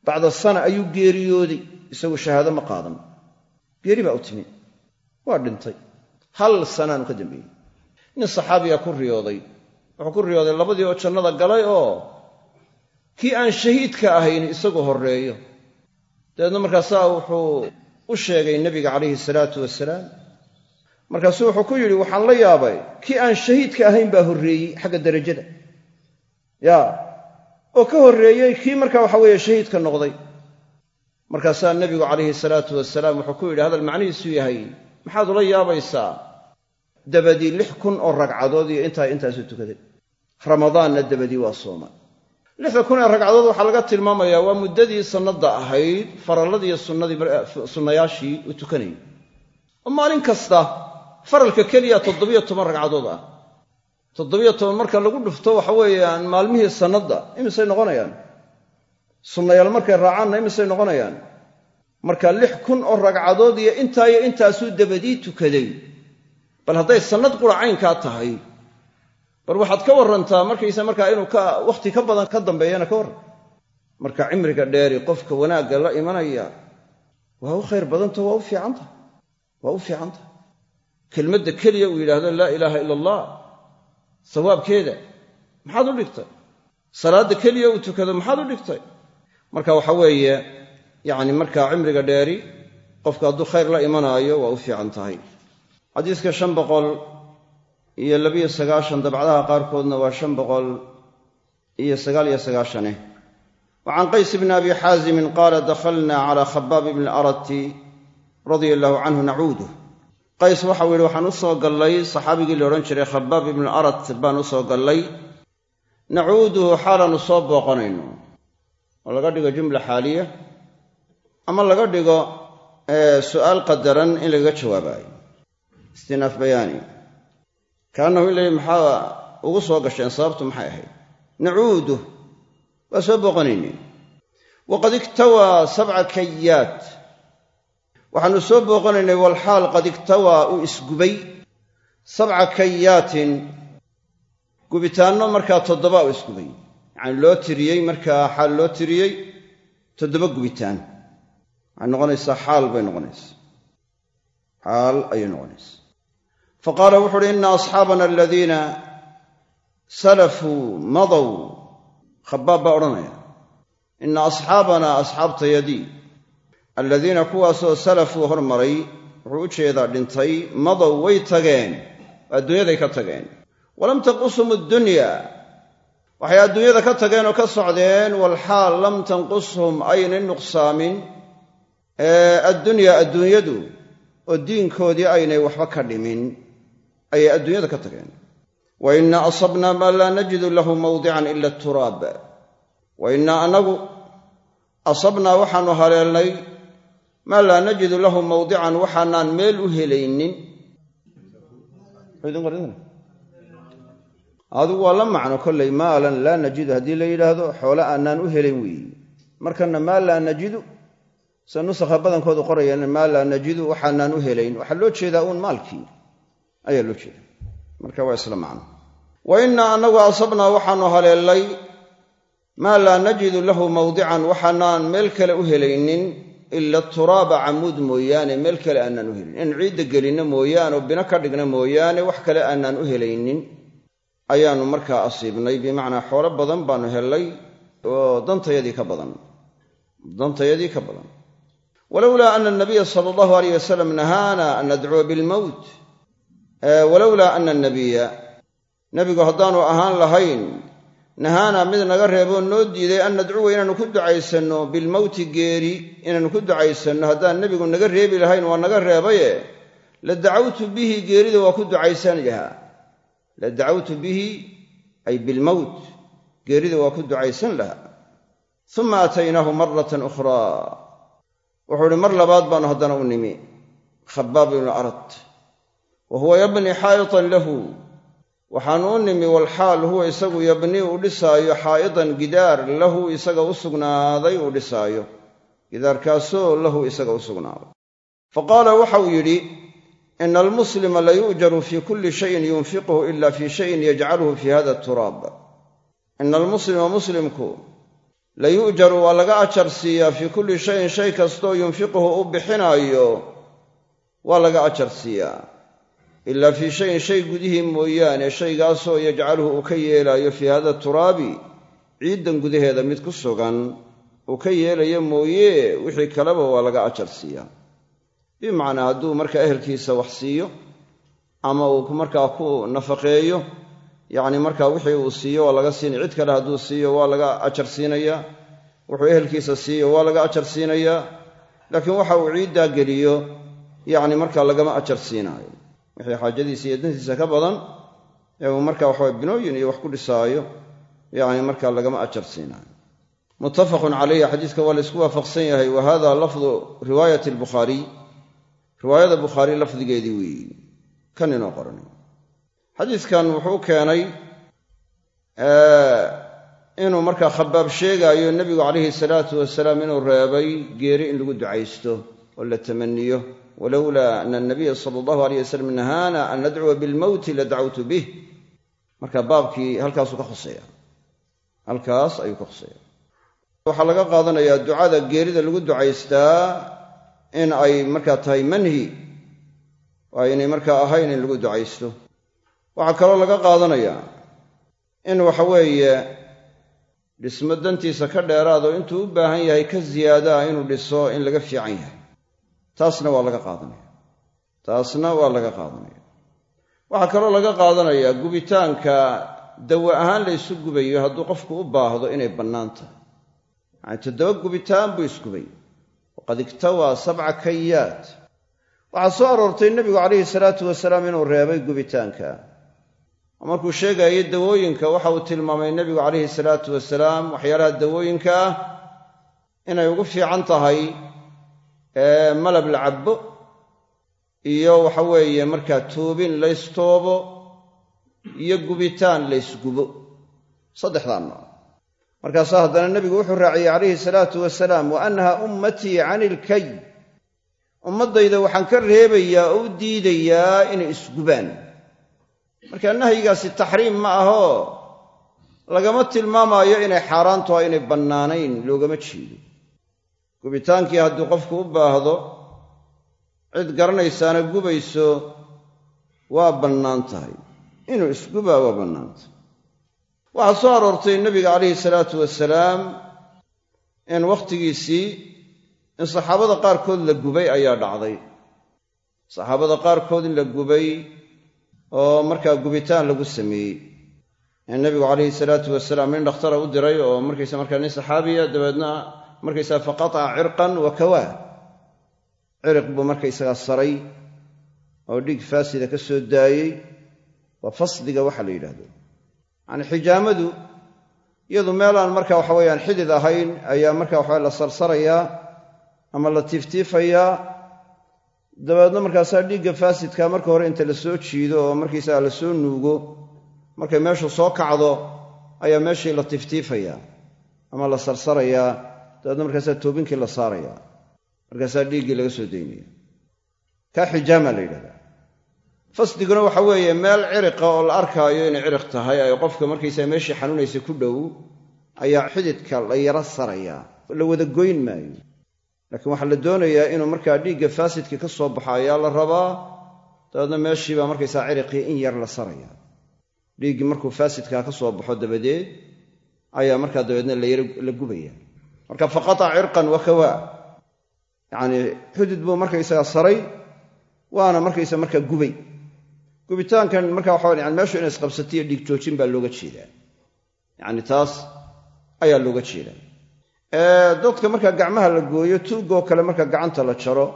bacda sana ayuu geeriyooday isagu shahaado ma qaadan geeri baa u timi waa dhintay hal sanaanu ka dambeeyey nin saxaabiya ku riyooday wuxuu ku riyooday labadii oo jannada galay oo kii aan shahiidka ahayn isagu horreeyo dabeedna markaasaa wuxuu u sheegay nebiga calayhi salaatu wasalaam markaasuu wuxuu ku yidhi waxaan la yaabay kii aan shahiidka ahayn baa horreeyey xagga derajada oo ka horreeyey kii markaa waxa weeye shahiidka noqday markaasaa nebigu calayhi salaatu wasalaam wuxuu ku yidhi hadal macnihiisu yahay maxaad ula yaabaysaa dabadii 6,000 oo ragcadood iyo intaasu tukaday ramadaanna dabadii waa sooma 6,000 ee ragcadood waxaa laga tilmaamayaa waa muddadii sannada ahayd faralladii iyo sunnayaashii uu tukanayay oo maalin kasta faralka keliya 17 ragcadood ah 17 marka lagu dhufto waxa weeyaan maalmihii sannada imisay noqonayaan sunnayaal markay raacaanna imisay noqonayaan marka 6,000 oo ragcadood iyo intaasuu dabadii tukaday bal hadday sannad quracaynkaa tahay bal waxaad ka warrantaa markaysa markaa inuu wakhti ka badan ka dambeeyana ka warran marka cimriga dheeri qofka wanaagga la imanaya waa u khayr badanto waa u fiicanta kelmadda keliya uu yidhaahdo laa ilaaha ila allah sawaabkeeda maxaad u dhigtay salaadda keliya uu tukado maxaad u dhigtay marka waxa weeye yacni markaa cimriga dheeri qofka hadduu khayr la imanaayo waa u fiican tahay xadiiska 529 dabcadaha qaarkoodna waa 599 وعن قيس بن أبي حازم قال دخلنا على خباب بن الأرت رضي الله عنه نعوده qays waxa uu yidhi waxaan u soo gallay saxaabigii la odhan jiray khabaab ibnu arat baan u soo gallay nacuuduhu xaalaanu soo booqanayno oo laga dhigo jumla xaaliya ama laga dhigo su'aal qadaran in lagaga jawaabayo istinaaf bayaani kaannahu ilay maxaa ugu soo gasheen sababtu maxay ahayd nacuuduh waa soo booqanaynay waqad iktawaa 7 kayaat waxaanu soo booqanaynay walxaal qad iktawaa uu isgubay 7 kayaatin gubitaanno markaa 7 uu isgubay yacani loo tiriyey markaa xaal loo tiriyey 7 gubitaan waxay noqonaysaa xaal bay noqonaysaa xaal ayay noqonaysaa faqaala wuxu uhi ina asxaabana aladiina salafuu madow khabaab baa odhanaya ina asxaabanaa asxaabtayadii aladiina kuwaasoo salafuu hormaray wuxuu u jeedaa dhintay madow way tageen adduunyaday ka tageen walam tanqushum addunya waxay adduunyada ka tageen oo ka socdeen walxaal lam tanqushum aynay nuqsaamin addunya adduunyadu oo diinkoodii aynay waxba ka dhimin ayay adduunyada ka tageen wa inna asabnaa maa laa najidu lahu mawdican ila aturaab wa innaa anagu asabnaa waxaanu haleelnay maa laa najidu lahu mawdican waxaanaan meel u helaynin adigu waa la macno kollay maalan laa najidu haddii la yidhaahdo xoole aanaan u helayn weeye markana maa laa najidu se nusakha badankoodu qorayaan maa laa najidu waxaanaan u helayn waxaa loo jeedaa uun maalkii ayaa loo jeeda marka waa isla macno wa innaa annagu asabnaa waxaanu haleellay maa laa najidu lahu mawdican waxaanaan meel kale u helaynin ila turaaba camuud mooyaane meel kale aanaan u helaynin in ciidda gelinno mooyaane oo bino ka dhigna mooyaane wax kale aanaan u helaynin ayaannu markaa asiibnay bimacnaa xoolo badan baannu hellay oo dantayadii ka badan walowlaa ana anabiya sala allahu alayh wasalam nahaana an nadcuwa bilmowt walowlaa ana anabiya nebigu haddaanu ahaan lahayn nahaana mid naga reeboo noo diiday an nadcuwa inaannu ku ducaysanno bilmowti geeri inaannu ku ducaysanno haddaan nebigu naga reebi lahayn waa naga reebaye la dacawtu bihi geerida waa ku ducaysan lahaa la dacawtu bihi ay bilmowt geerida waa ku ducaysan lahaa uma ataynaahu maratan ukhraa wuxuu ihi mar labaad baannu haddana u nimi khabaab ibnu arat wa huwa yabni xaa'itan lahu waxaannu u nimi walxaal huwa isagu yabnii uu dhisaayo xaa'idan gidaar lahu isaga u sugnaaday uu dhisaayo gidaarkaasoo lahu isaga u sugnaaday faqaala waxau yidhi ina almuslima layu'jaru fii kulli shayin yunfiquhu ila fii shayin yajcaluhu fii hada turaab ina almuslima muslimku la yu'jaru waa laga ajar siiyaa fii kulli shayin shay kastoo yunfiquhu u bixinaayo waa laga ajar siiyaa ilaa fii shayin shay gudihii mooyaane shaygaasoo yajcaluhu uu ka yeelaayo fii hada turaabi ciiddan gudaheeda mid ku sugan uu ka yeelayo mooye wixii kaleba waa laga ajar siiyaa bimacnaa hadduu markaa ehelkiisa wax siiyo ama uu markaa ku nafaqeeyo yacni markaa wixii uu siiyo waa laga siinaya cid kale hadduu siiyo waa laga ajar siinayaa wuxuu ehelkiisa siiyo waa laga ajar siinayaa laakiin waxa uu ciiddaa geliyo yacni markaa lagama ajar siinaayo wixii xaajadiisa iyo dantiisa ka badan ee uu markaa waxawa binooyin iyo wax ku dhisaayo yacni markaa lagama ajar siinaayo muttafaqun calayhi xadiiska waa la isku waafaqsan yahay wa hada lafdu riwaayati albukhaariy riwaayada bukhaari lafdigeedii weeyi kan inoo qoran xadiiskan wuxuu keenay inuu markaa khabaab sheegaayo nebigu calayhi salaatu wasalaam inuu reebay geeri in lagu ducaysto oo la tamaniyo walowlaa ana anabiya sala allahu alayh wasalam nahaana an nadcuwa bilmowti la dacawtu bih marka baabkii halkaasuu ka khuseeya halkaas ayuu ka khuseeya waxaa laga qaadanayaa ducada geerida lagu ducaystaa in ay markaa tahay manhi oo aynay markaa ahayn in lagu ducaysto waxaa kaloo laga qaadanayaa in waxa weeye dhismo dantiisa ka dheeraado intuu u baahan yahay ka ziyaadaa inuu dhiso in laga fiican yahay taasna waa laga qaadanaya waxaa kaloo laga qaadanayaa gubitaanka dawa ahaan la ysu gubayo hadduu qofku u baahdo inay bannaan tahay yacani 7 gubitaan buu isgubay waqad iktawaa 7 kayaat waxaa soo aroortay nebigu calayhi salaatu wasalaam inuu reebay gubitaanka markuu sheegayay dawooyinka waxa uu tilmaamay nebigu calayhi salaatu wasalaam waxyaalaha dawooyinka ah inay ugu fiican tahay malab la cabbo iyo waxa weeye markaa tuubin laystoobo iyo gubitaan laysgubo saddexdaa nooc markaasaa haddana nebigu wuxuu raaciyey calayhi salaatu wasalaam wa annaha ummatii cani ilkay ummaddayda waxaan ka reebayaa oo u diidayaa inay isgubaan marka nahyigaasi taxriim ma ahoo lagama tilmaamaayo inay xaaraan taho inay bannaanayn loogama jeedo gubitaankii hadduu qofku u baahdo cid garanaysaana gubayso waa bannaan tahay inuu isgubaa waa bannaan tahay waxaa soo aroortay nebiga calayhi salaatu wasalaam in wakhtigiisii in saxaabada qaarkood la gubay ayaa dhacday saxaabada qaarkood in la gubay oo markaa gubitaan lagu sameeyey in nebigu calayhi salaatu wasalaam nin dhakhtara u diray oo markaysa markaa nin saxaabiya dabeedna markaysaa faqataca cirqan wa kawaa ciriq buu markaysagaa saray oo dhiig faasida ka soo daayey waa fasdiga waxa la yidhaahdo yacani xijaamadu iyadu meelaan marka waxa weeyaan xidid ahayn ayaa marka waxaa la sarsarayaa ama la tiiftiifayaa dabeedna markaasaa dhiigga faasidka marka hore inta la soo jiido oo markaysaga la soo nuugo markay meeshu soo kacdo ayaa meeshii la tiiftiifayaa ama la sarsarayaa dabeedna markaasaa toobinkii la saarayaa markaasaa dhiiggii laga soo daynaya kaa xijaama la yidhahdaa fasdiguna waxa weeye meel ciriqa oo la arkaayo inay ciriq tahay ay qofka markaysaa meeshii xanuunaysa ku dhow ayaa xididka la yaro sarayaa la wada goyn maayo laakiin waxaa la doonayaa inuu markaa dhiigga faasidka ka soo baxo ayaa la rabaa dabeedna meeshiibaa markaysaa ciriqii in yar la saraya dhiiggii markuu faasidkaa ka soo baxo dabadeed ayaa markaa dabeedna la gubaya marka faqataca cirqan wa kawaa yacnii xudud buu markaysagaa saray waana markaysa markaa gubay gubitaankan marka waxa yani meeshu inay isqabsatiyo dhiig joojin baa looga jeedaa yacni taas ayaa looga jeedaa dadka markaa gacmaha la gooyo tuugoo kale marka gacanta la jaro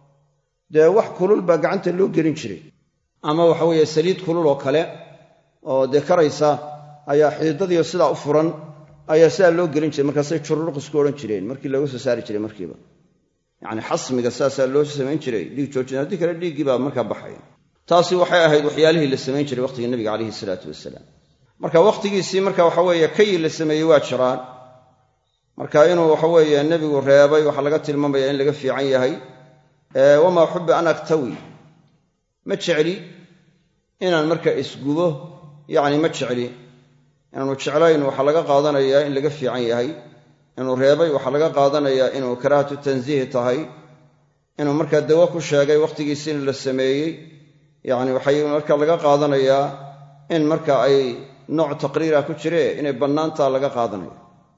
dee wax kulul baa gacanta loo gelin jiray ama waxa weeye saliid kulul oo kale oo dee karaysa ayaa xididadiiyo sidaa u furan ayaa sidaa loo gelin jiray markaasay jururuqisku odhan jireen markii looga soo saari jiray markiiba yacni xasmiga saasaa loo samayn jiray dhiig joojin haddii kale dhiiggii baa markaa baxaya taasi waxay ahayd waxyaalihii la samayn jiray wakhtigii nabiga calayhi salaatu wasalaam marka wakhtigiisii marka waxa weeye kayi la sameeyey waa jiraan marka inuu waxa weeye nebigu reebay waxaa laga tilmaamaya in laga fiican yahay wamaa xubbi an aktawi ma jecli inaan marka isgubo yacni ma jecli inaanu jeclayn waxaa laga qaadanayaa in laga fiican yahay inuu reebay waxaa laga qaadanayaa inuu karaahatu tansiih tahay, inuu markaa dawo ku sheegay wakhtigiisina la sameeyey. yacni waxay marka laga qaadanayaa in marka ay nooc taqriira ku jire inay bannaantaa laga qaadanayo,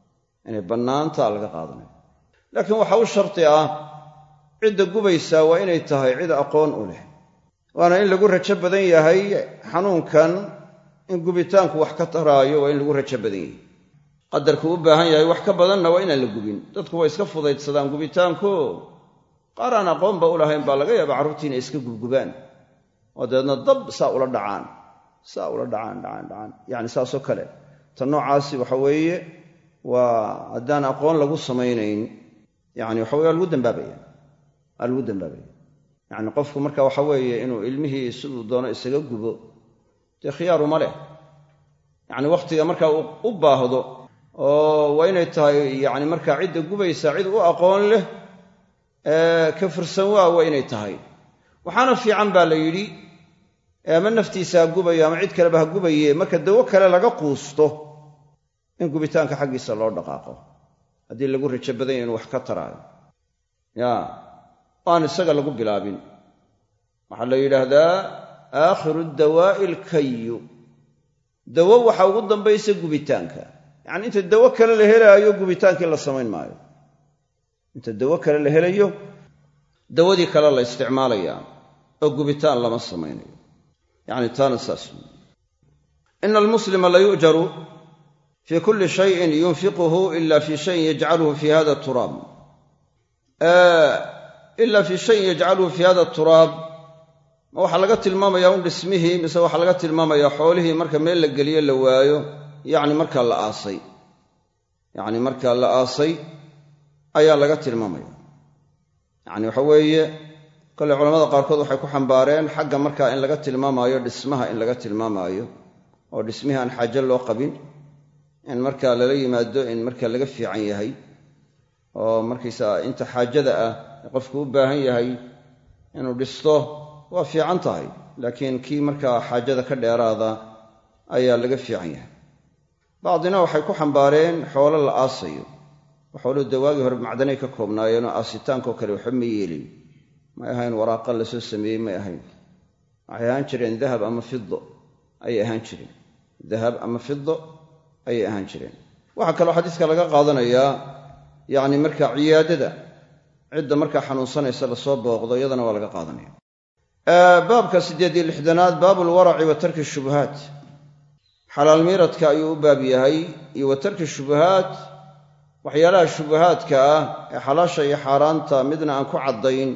laakiin waxa u sharti ah cidda gubaysaa waa inay tahay cid aqoon u leh, waana in lagu rajo badan yahay xanuunkan in gubitaanku wax ka taraayo, waa in lagu rajo badan yahay. qadarku u baahan yahay wax ka badanna waa inaan la gubin. dadku way iska fudaydsadaan gubitaanku, qaar aan aqoonba u lahayn baa laga yaaba carruurtii inay iska gubgubaan oo dabeedna dab saa ula dhacaan yacni saasoo kale. ta noocaasi waxa weeye waa haddaan aqoon lagu samaynayn, yani waxa weye waa lagu dambaabaya. yacni qofku marka waxa weeye inuu ilmihii siduu doono isaga gubo dee khiyaaruma leh. yacni wakhtiga marka uu u baahdo oo waa inay tahay yacni markaa cidda gubaysa cid u aqoon leh ka fursan waa inay tahay. waxaana fiican baa la yidhi ama naftiisa ha gubayo ama cid kaleba ha gubaye marka dawo kale laga quusto in gubitaanka xaggiisa loo dhaqaaqo haddii lagu rajo badan yahay inuu wax ka taraayo aan isaga lagu bilaabin. waxaa la yidhaahdaa aakhiru dawaa'i alkayu, dawo waxa ugu dambaysa gubitaanka. yacni inta dawo kale la helaayo gubitaankii la samayn maayo. inta dawo kale la helayo dawadii kale la isticmaalayaa oo gubitaan lama samaynayo. yacni taana saas. ina almuslima la yu'jaru fii kulli shayin yunfiquhu ila fii shayin yajcaluhu fii hada turaab. ila fii shayin yajcaluhu fii hada turaab ma waxaa laga tilmaamayaa un dhismihii, mise waxaa laga tilmaamayaa xoolihii marka meel la geliyo la waayo, yacni markaa la aasay ayaa laga tilmaamaya. yacni waxa weeye kolley culamada qaarkood waxay ku xambaareen xagga markaa in laga tilmaamaayo dhismaha in laga tilmaamaayo, oo dhismihii aan xaajo loo qabin in markaa lala yimaado in markaa laga fiican yahay, oo markaysaa inta xaajada ah qofku u baahan yahay inuu dhisto waa fiican tahay, laakiin kii markaa xaajada ka dheeraada ayaa laga fiican yahay. bacdina waxay ku xambaareen xoolo la aasayo, xooluhu dawaagii hore macdanay ka koobnaayeenoo aasitaankoo kale waxba ma yeelin, may ahayn waraaqa la soo sameeyey, may ahayn. waxay ahaan jireen dahab ama fido ayay ahaan jireen. waxaa kaloo xadiiska laga qaadanayaa yacni markaa ciyaadada cidda markaa xanuunsanaysa lasoo booqdo iyadana waa laga qaadanaya. baabka 86aad baabulwaraci wa tarki shubuhaat. xalaal miiradka ayuu u baab yahay iyo wa tarki shubuhaat, waxyaalaha shubuhaadka ah ee xalaasha iyo xaaraanta midna aan ku caddayn,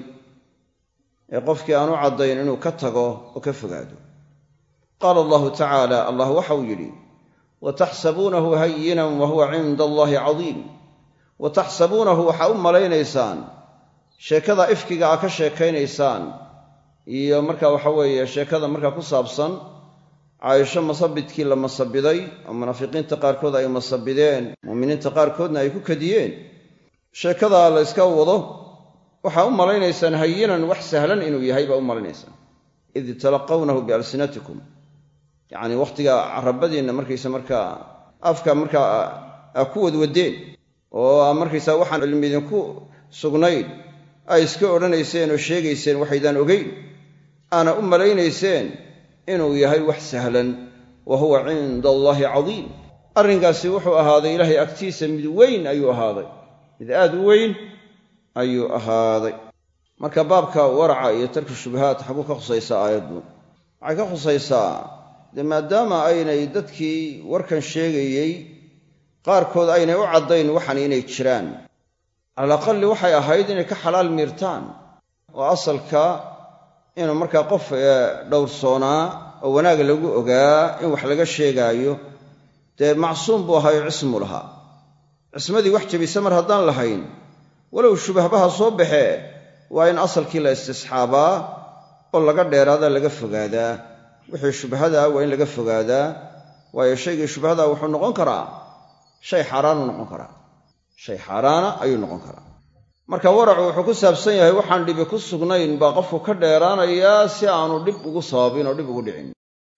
ee qofkii aan u caddayn inuu ka tago oo ka fogaado. qaala allahu tacaala, allah waxau yidhi wataxsabuunahu hayinan wa huwa cinda allaahi cadiim. wataxsabuunahu waxaa u malaynaysaan sheekada ifkiga a ka sheekaynaysaan iyo marka waxa weeye sheekada markaa ku saabsan caaisho masabidkii la masabiday oo munaafiqiinta qaarkood ay masabideen, mu'miniinta qaarkoodna ay ku kadiyeen. sheekadaa la yska wado waxaa u malaynaysaan hayinan wax sahlan inuu yahay baa u malaynaysaan. id talaqawnahu bialsinatikum, yacni wakhtiga carabadiinna markaysa markaa afka markaa aa ku wadwadeen oo markaysaa waxaan cilmi idinku sugnayn ay iska odhanayseen oo sheegayseen waxaydaan ogayn, aana u malaynayseen inuu yahay wax sahlan. wa huwa cinda allaahi cadiim. arrinkaasi wuxuu ahaaday ilaahay agtiisa mid weyn ayuu ahaaday, mid aad u weyn ayuu ahaaday. marka baabka waraca iyo tarki shubahaat xaguu ka khusaysaa aayaddu? waxay ka khusaysaa dee maadaama aynay dadkii warkan sheegayey qaarkood aynay u caddayn waxan inay jiraan, cala aqalli waxay ahayd inay ka xalaal miirtaan. oo asalka inuu markaa qof dhowrsoonaa oo wanaag lagu ogaa in wax laga sheegaayo dee macsuum buu ahaayo cismu lahaa. cismadii wax jebisa mar haddaan lahayn, walow shubahbaha soo baxee waa in asalkii la istisxaabaa oo laga dheeraadaa, laga fogaadaa. wixii shubhada waa in laga fogaadaa, waayo shaygii shubhada wuxuu noqon karaa shay xaaraanu noqon karaa, shay xaaraana ayuu noqon karaa. marka waracu wuxuu ku saabsan yahay waxaan dhibi ku sugnayn baa qofku ka dheeraanayaa si aanu dhib ugu sababin oo dhib ugu dhicin.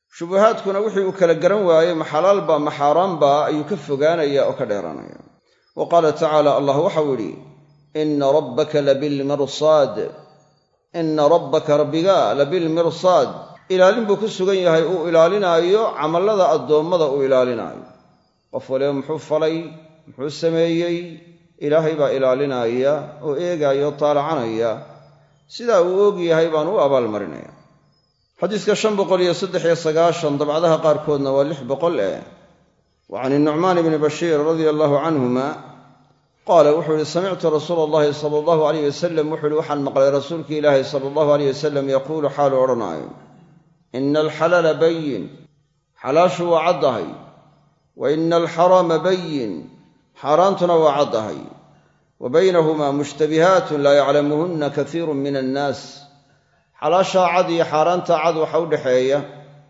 shubuhaadkuna wixii uu kala garan waaye ma xalaalba ma xaaraanba ayuu ka fogaanaya oo ka dheeraanaya. wa qaala tacaala allah waxau yidhi ina rabbaka labilmirsaad ina rabbaka rabbiga labilmirsaad ilaalin buu ku sugan yahay uu ilaalinaayo camallada addoommada uu ilaalinaayo qof waliba muxuu falay muxuu sameeyey ilaahay baa ilaalinaya oo eegaya oo taalacanaya sidaa uu og yahay baan u abaalmarinaya xadiiska 593 dabcadaha qaarkoodna waa 600 وعن النعمان بن بشير رضي الله عنهما قال وحول سمعت رسول الله صلى الله عليه وسلم وحول وحن مقال رسولك إلهي صلى الله عليه وسلم يقول حال عرناي إن الحلال بين حلاش وعضهي وإن الحرام بين حرانتنا وعضهي وبينهما مشتبهات لا يعلمهن كثير من الناس حلاش عضي حرانت عض وحول حية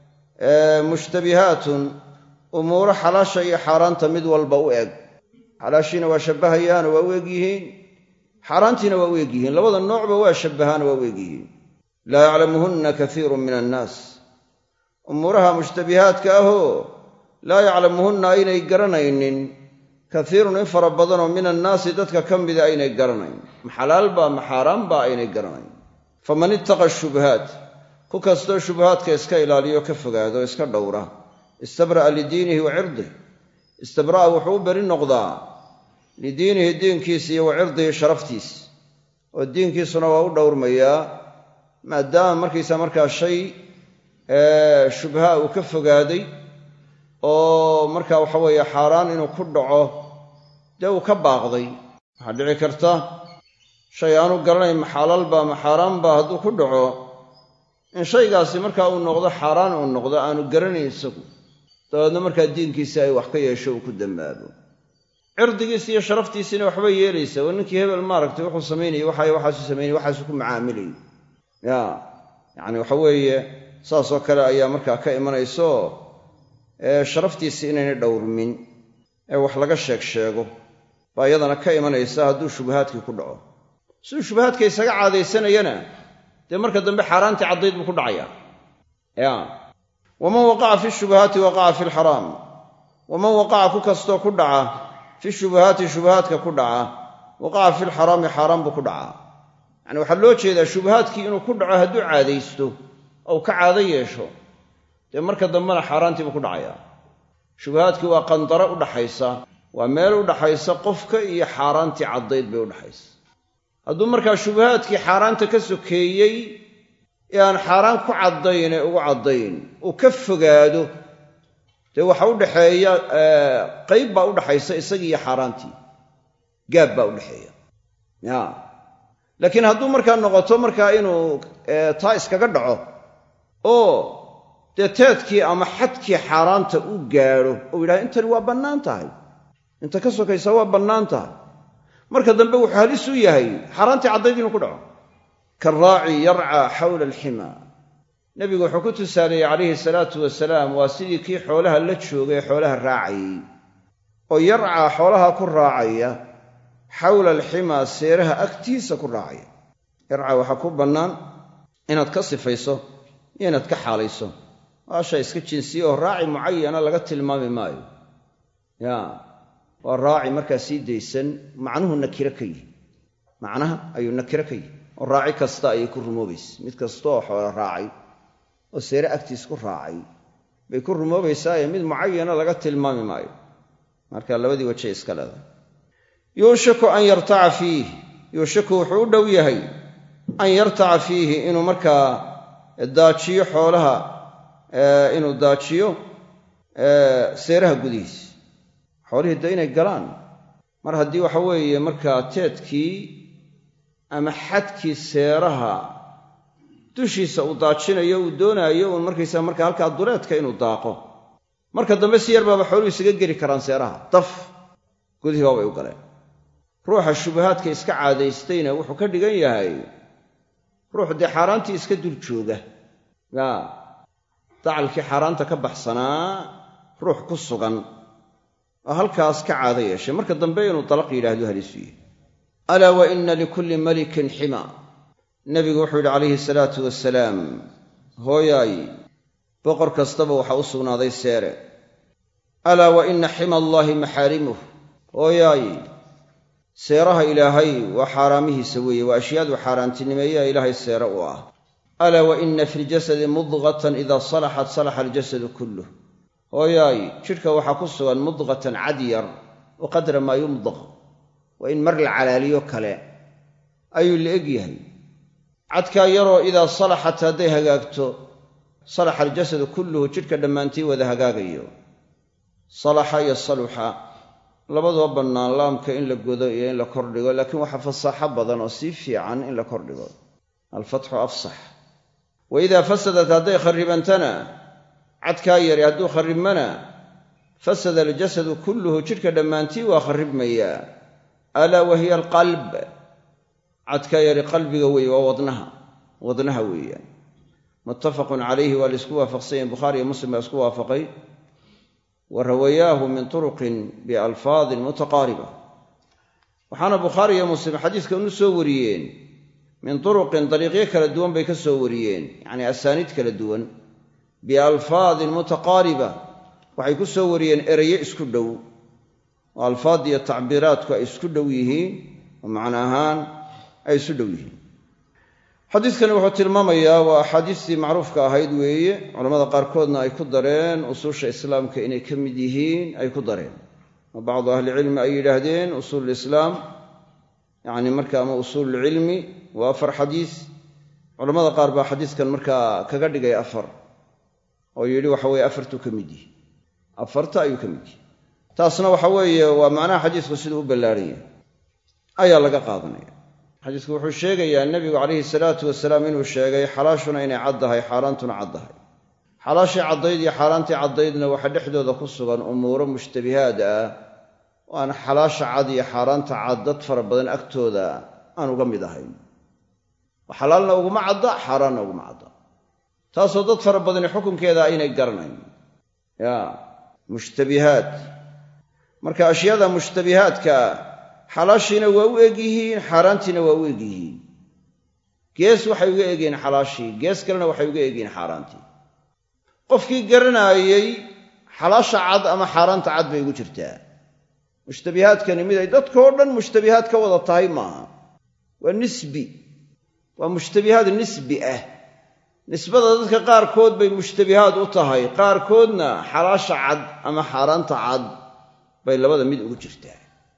مشتبهات أمور حلاش حرانت مد والبوئق حلاشين وشبهيان وويقيهين حرانتنا وويقيهين لبض النوع وشبهان وويقيهين لا يعلمهن كثير من الناس أمورها مشتبهات كأهو لا يعلمهن أين يقرنين كثير إنفر بضن من الناس دتك كم بذا أين يقرنين محلال با محارم با أين يقرنين فمن اتقى الشبهات كوكستو شبهات كيسكا إلالي وكفقا هذا يسكا دورة استبرأ لدينه وعرضه استبرأ وحوب النقضاء لدينه الدين كيسي وعرضه شرفتيس والدين كيس نواه دور مياه ما دام مركز شيء شبهاء وكفقا هذا oo marka waxa weeye xaraan inuu ku dhaco dee uu ka baaqday waxa dhici karta shay aanu garanayn maxalal ba maxaraan ba hadduu ku dhaco in shaygaasi marka uu noqdo xaraan uu noqdo aanu garanayn isagu dabeedna markaa diinkiisa ay wax ka yeesho uu ku dambaabo cirdigiisa iyo sharaftiisina waxba yeelaysa oo ninkii hebel maaragtay wuxuu sameeyay waxaasuu sameeyay waxaasuu ku macaamilay yani waxa weeye saas oo kale ayaa markaa ka imanayso sharaftiisa inayna dhowrmin ee wax laga sheego baa iyadana ka imanaysa hadduu shubahaadkii ku dhaco siduu shubahaadka isaga caadaysanayana dee marka dambe xaaraantii caddayd buu ku dhacaya waman waqaca fi shubahaati waqaca fi lxaraam waman waqaca ku kastoo ku dhaca fi shubahaati shubahaadka ku dhaca waqaca fi lxaraami xaaraan buu ku dhacaa yani waxaa loo jeedaa shubahaadkii inuu ku dhaco hadduu caadaysto ou ka caado yeesho dee marka dambena xaaraantiibuu ku dhacayaa shubahaadkii waa qandaro u dhaxaysa waa meel u dhaxaysa qofka iyo xaaraantii caddayd bay u dhaxaysa hadduu markaa shubahaadkii xaaraanta ka sokeeyey ee aan xaaraan ku caddayn ee ugu caddayn uu ka fogaado dee waxa u dhaxeeya qayb baa u dhaxaysa isagii iyo xaaraantii gaab baa u dhaxeeya laakiin hadduu markaa noqoto markaa inuu taa iskaga dhaco oo dee teedkii ama xadkii xaaraanta u gaadho oo yidhaha intani waa bannaan tahay inta ka sokaysa waa bannaan tahay marka dambe wuxuu halis u yahay xaaraantii caddayd inuu ku dhaco karaaci yarcaa xawla alximaa nebigu wuxuu ku tusaaleeyey calayhi salaatu wasalaam waa sidii kii xoolaha la joogay ee xoolaha raacayey oo yarcaa xoolaha ku raacaya xawla alximaa seeraha agtiisa ku raacaya yarcaa waxaa ku bannaan inaad ka sifayso iyo inaad ka xaalayso waa shay iska jinsiya oo raaci mucayana laga tilmaami maayo waa raaci markaa sii daysan macnuhu nakiro ka yihi macnaha ayuu nakiro ka yihi oo raaci kasta ayay ku rumoobaysa mid kastaoo xoola raacay oo seere agtiis ku raacay bay ku rumoobaysaaye mid mucayana laga tilmaami maayo marka labadii wajay iska leedahay yuushaku an yartaca fiih yuushaku wuxuu u dhow yahay an yartaca fiihi inuu markaa daajiyo xoolaha inuu daajiyo seeraha gudihiisa xoolihii dee inay galaan mar haddii waxa weeye markaa teedkii ama xadkii seeraha dushiisa uu daajinayo uu doonaayo uun markaysaa markaa halkaa dureedka inuu daaqo marka dambe si yar baaba xooluhu isaga geli karaan seeraha daf gudihii baabay u galeen ruuxa shubahaadka iska caadaystayna wuxuu ka dhigan yahay ruux dee xaaraantii iska dul jooga dacalkii xaaraanta ka baxsanaa ruux ku sugan oo halkaas ka caado yeeshay marka dambe inuu dalaq yidhaahdo halisu yihi alaa wa inna likulli malikin xima nebigu wuxuu yidhi calayhi salaatu wasalaam hooyaay boqor kastaba waxaa u sugnaaday seere alaa wa inna xima allaahi maxaarimuh hooyaay seeraha ilaahay waa xaaraamihiisa weeye waa ashyaadu xaaraantinimeeyaa ilaahay seere u ah alaa wa ina fi ljasadi mudqatan idaa salaxat salaxa aljasadu kulluh hooyaay jidhka waxaa ku sugan mudqatan cad yar wa qadra maa yumdaq waa in mar la calaaliyo kale ayuu la eg yahay cadkaa yaroo idaa salaxat hadday hagaagto salaxa aljasadu kulluhu jidhka dhammaantii wada hagaagayo salaxa iyo saluxa labaduba bannaan laamka in la godo iyo in la kordhigo laakiin waxaa fasaaxo badan oo sii fiican in la kordhigo alfatxu afsax wa idaa fasadat hadday kharribantana cadkaa yari hadduu kharribmana fasada aljasadu kulluhu jidhka dhammaantii waa kharribmayaa alaa wa hiya alqalb cadkaa yari qalbiga weeye waa wadnaha weeyaan muttafaqun calayhi waa laisku waafaqsan yahin bukhaari iyo muslim baa isku waafaqay wa rawayaahu min turuqin bialfaadin mutaqaariba waxaana bukhaari iyo muslim xadiiska unu soo wariyeen min turuqin dariiqyo kala duwan bay ka soo wariyeen yacnii asaaniid kala duwan bialfaadin mutaqaariba waxay ku soo wariyeen eraye isku dhow oo alfaad iyo tacbiiraadku ay isku dhow yihiin oo macno ahaan ay isu dhow yihiin xadiiskani wuxuu tilmaamayaa waa axaadiistii macruufka ahayd weeye culammada qaarkoodna ay ku dareen usuusha islaamka inay ka mid yihiin ay ku dareen oo bacdu ahlicilmi ay yidhaahdeen usuululislaam yacni marka ama usuululcilmi waa 4 xadiis culammada qaar baa xadiiskan markaa kaga dhigay 4 oo yidhi waxa weeye 4tuu ka mid yihi 4ta ayuu ka mid yihi taasna waxa weeye waa macnaha xadiisku siduu u ballaaran yahay ayaa laga qaadanaya xadiisku wuxuu sheegayaa nebigu calayhi salaatu wasalaam inuu sheegay xalaashuna inay caddahay xaaraantuna caddahay xalaashii caddayd iyo xaaraantii caddaydna waxa dhexdooda ku sugan umuuro mushtabihaad ah oo aan xalaasha cad iyo xaaraanta cad dad fara badan agtooda aan uga mid ahayn xalaalna uguma cadda xaaraanna uguma cadda taasoo dad fara badani xukunkeeda aynay garanayn mushtabihaad marka ashyaada mushtabihaadka xalaashiina waa u eg yihiin xaaraantiina waa u eg yihiin gees waxay uga egyihiin xalaashii gees kalena waxay uga egyihiin xaaraantii qofkii garanaayey xalaasha cad ama xaaraanta cad bay ugu jirtaa mushtabihaadkani mid ay dadkoo dhan mushtabihaad ka wada tahay maaha waa nisbi waa mushtabihaad nisbi ah nisbada dadka qaarkood bay mushtabihaad u tahay qaarkoodna xalaasha cad ama xaaraanta cad bay labada mid ugu jirtaa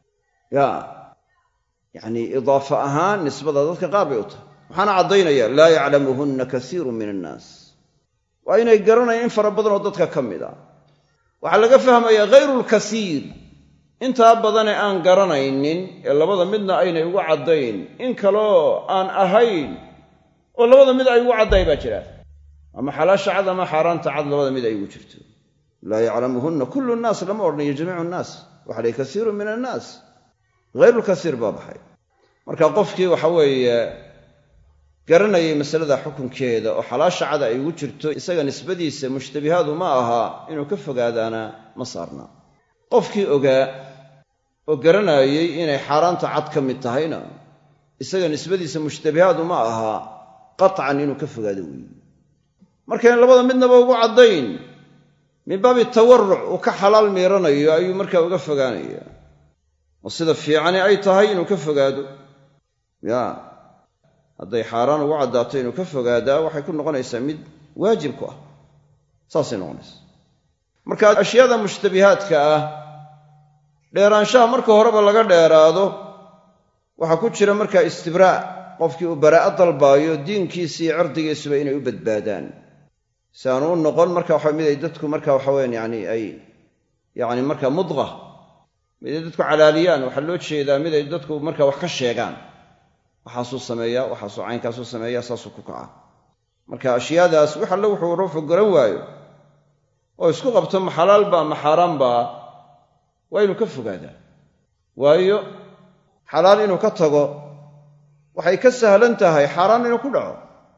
yacnii idaafa ahaan nisbada dadka qaar bay u tahay waxaana caddaynaya laa yaclamuhunna kasiirun min annaas waa inay garanayaan in fara badan oo dadka ka mid a waxaa laga fahmayaa hayrulkasiir intaa badane aan garanaynin ee labada midna aynay ugu caddayn in kaloo aan ahayn oo labada mid ay ugu caddahay baa jira ama xalaasha cad ama xaaraanta cad labada mid ay ugu jirto laa yaclamuhunna kullu nnaas lama odhanayo jamiicu nnaas waxa lay kasiirun min annaas hayrulkasiir baa baxay marka qofkii waxa weeye garanayay masalada xukunkeeda oo xalaasha cada ay ugu jirto isaga nisbadiisa mushtabihaadu ma aha inuu ka fogaadaana ma saarna qofkii ogaa oo garanayay inay xaaraanta cad ka mid tahayna isaga nisbadiisa mushtabihaadu ma aha qatcan inuu ka fogaado weeye markayn labada midnaba ugu caddayn min baabi tawarruc uu ka xalaal miiranayo ayuu markaa uga fogaanaya oo sida fiicani ay tahay inuu ka fogaado hadday xaaraan ugu caddaato inuu ka fogaadaa waxay ku noqonaysaa mid waajib ku ah saasay noqonaysaa marka ashyaada mushtabihaadka ah dheeraanshaha marka horeba laga dheeraado waxaa ku jira markaa istibraa qofkii uu baraa'o dalbaayo diinkiisa iyo cirdigiisuba inay u badbaadaan si aanu u noqon marka waxa mid ay dadku marka waxa weyaan yani marka mudqa mid ay dadku calaaliyaan waxaa loo jeedaa mid ay dadku marka wax ka sheegaan waxaasuu sameeyaa waxaasuu caynkaasuu sameeyaa saasuu ku kaca marka ashyaadaas wax alle wuxuu ruuxu garan waayo oo isku qabto ma xalaalba ma xaaraanba waa inuu ka fogaadaa waayo xalaal inuu ka tago waxay ka sahlan tahay xaaraan inuu ku dhaco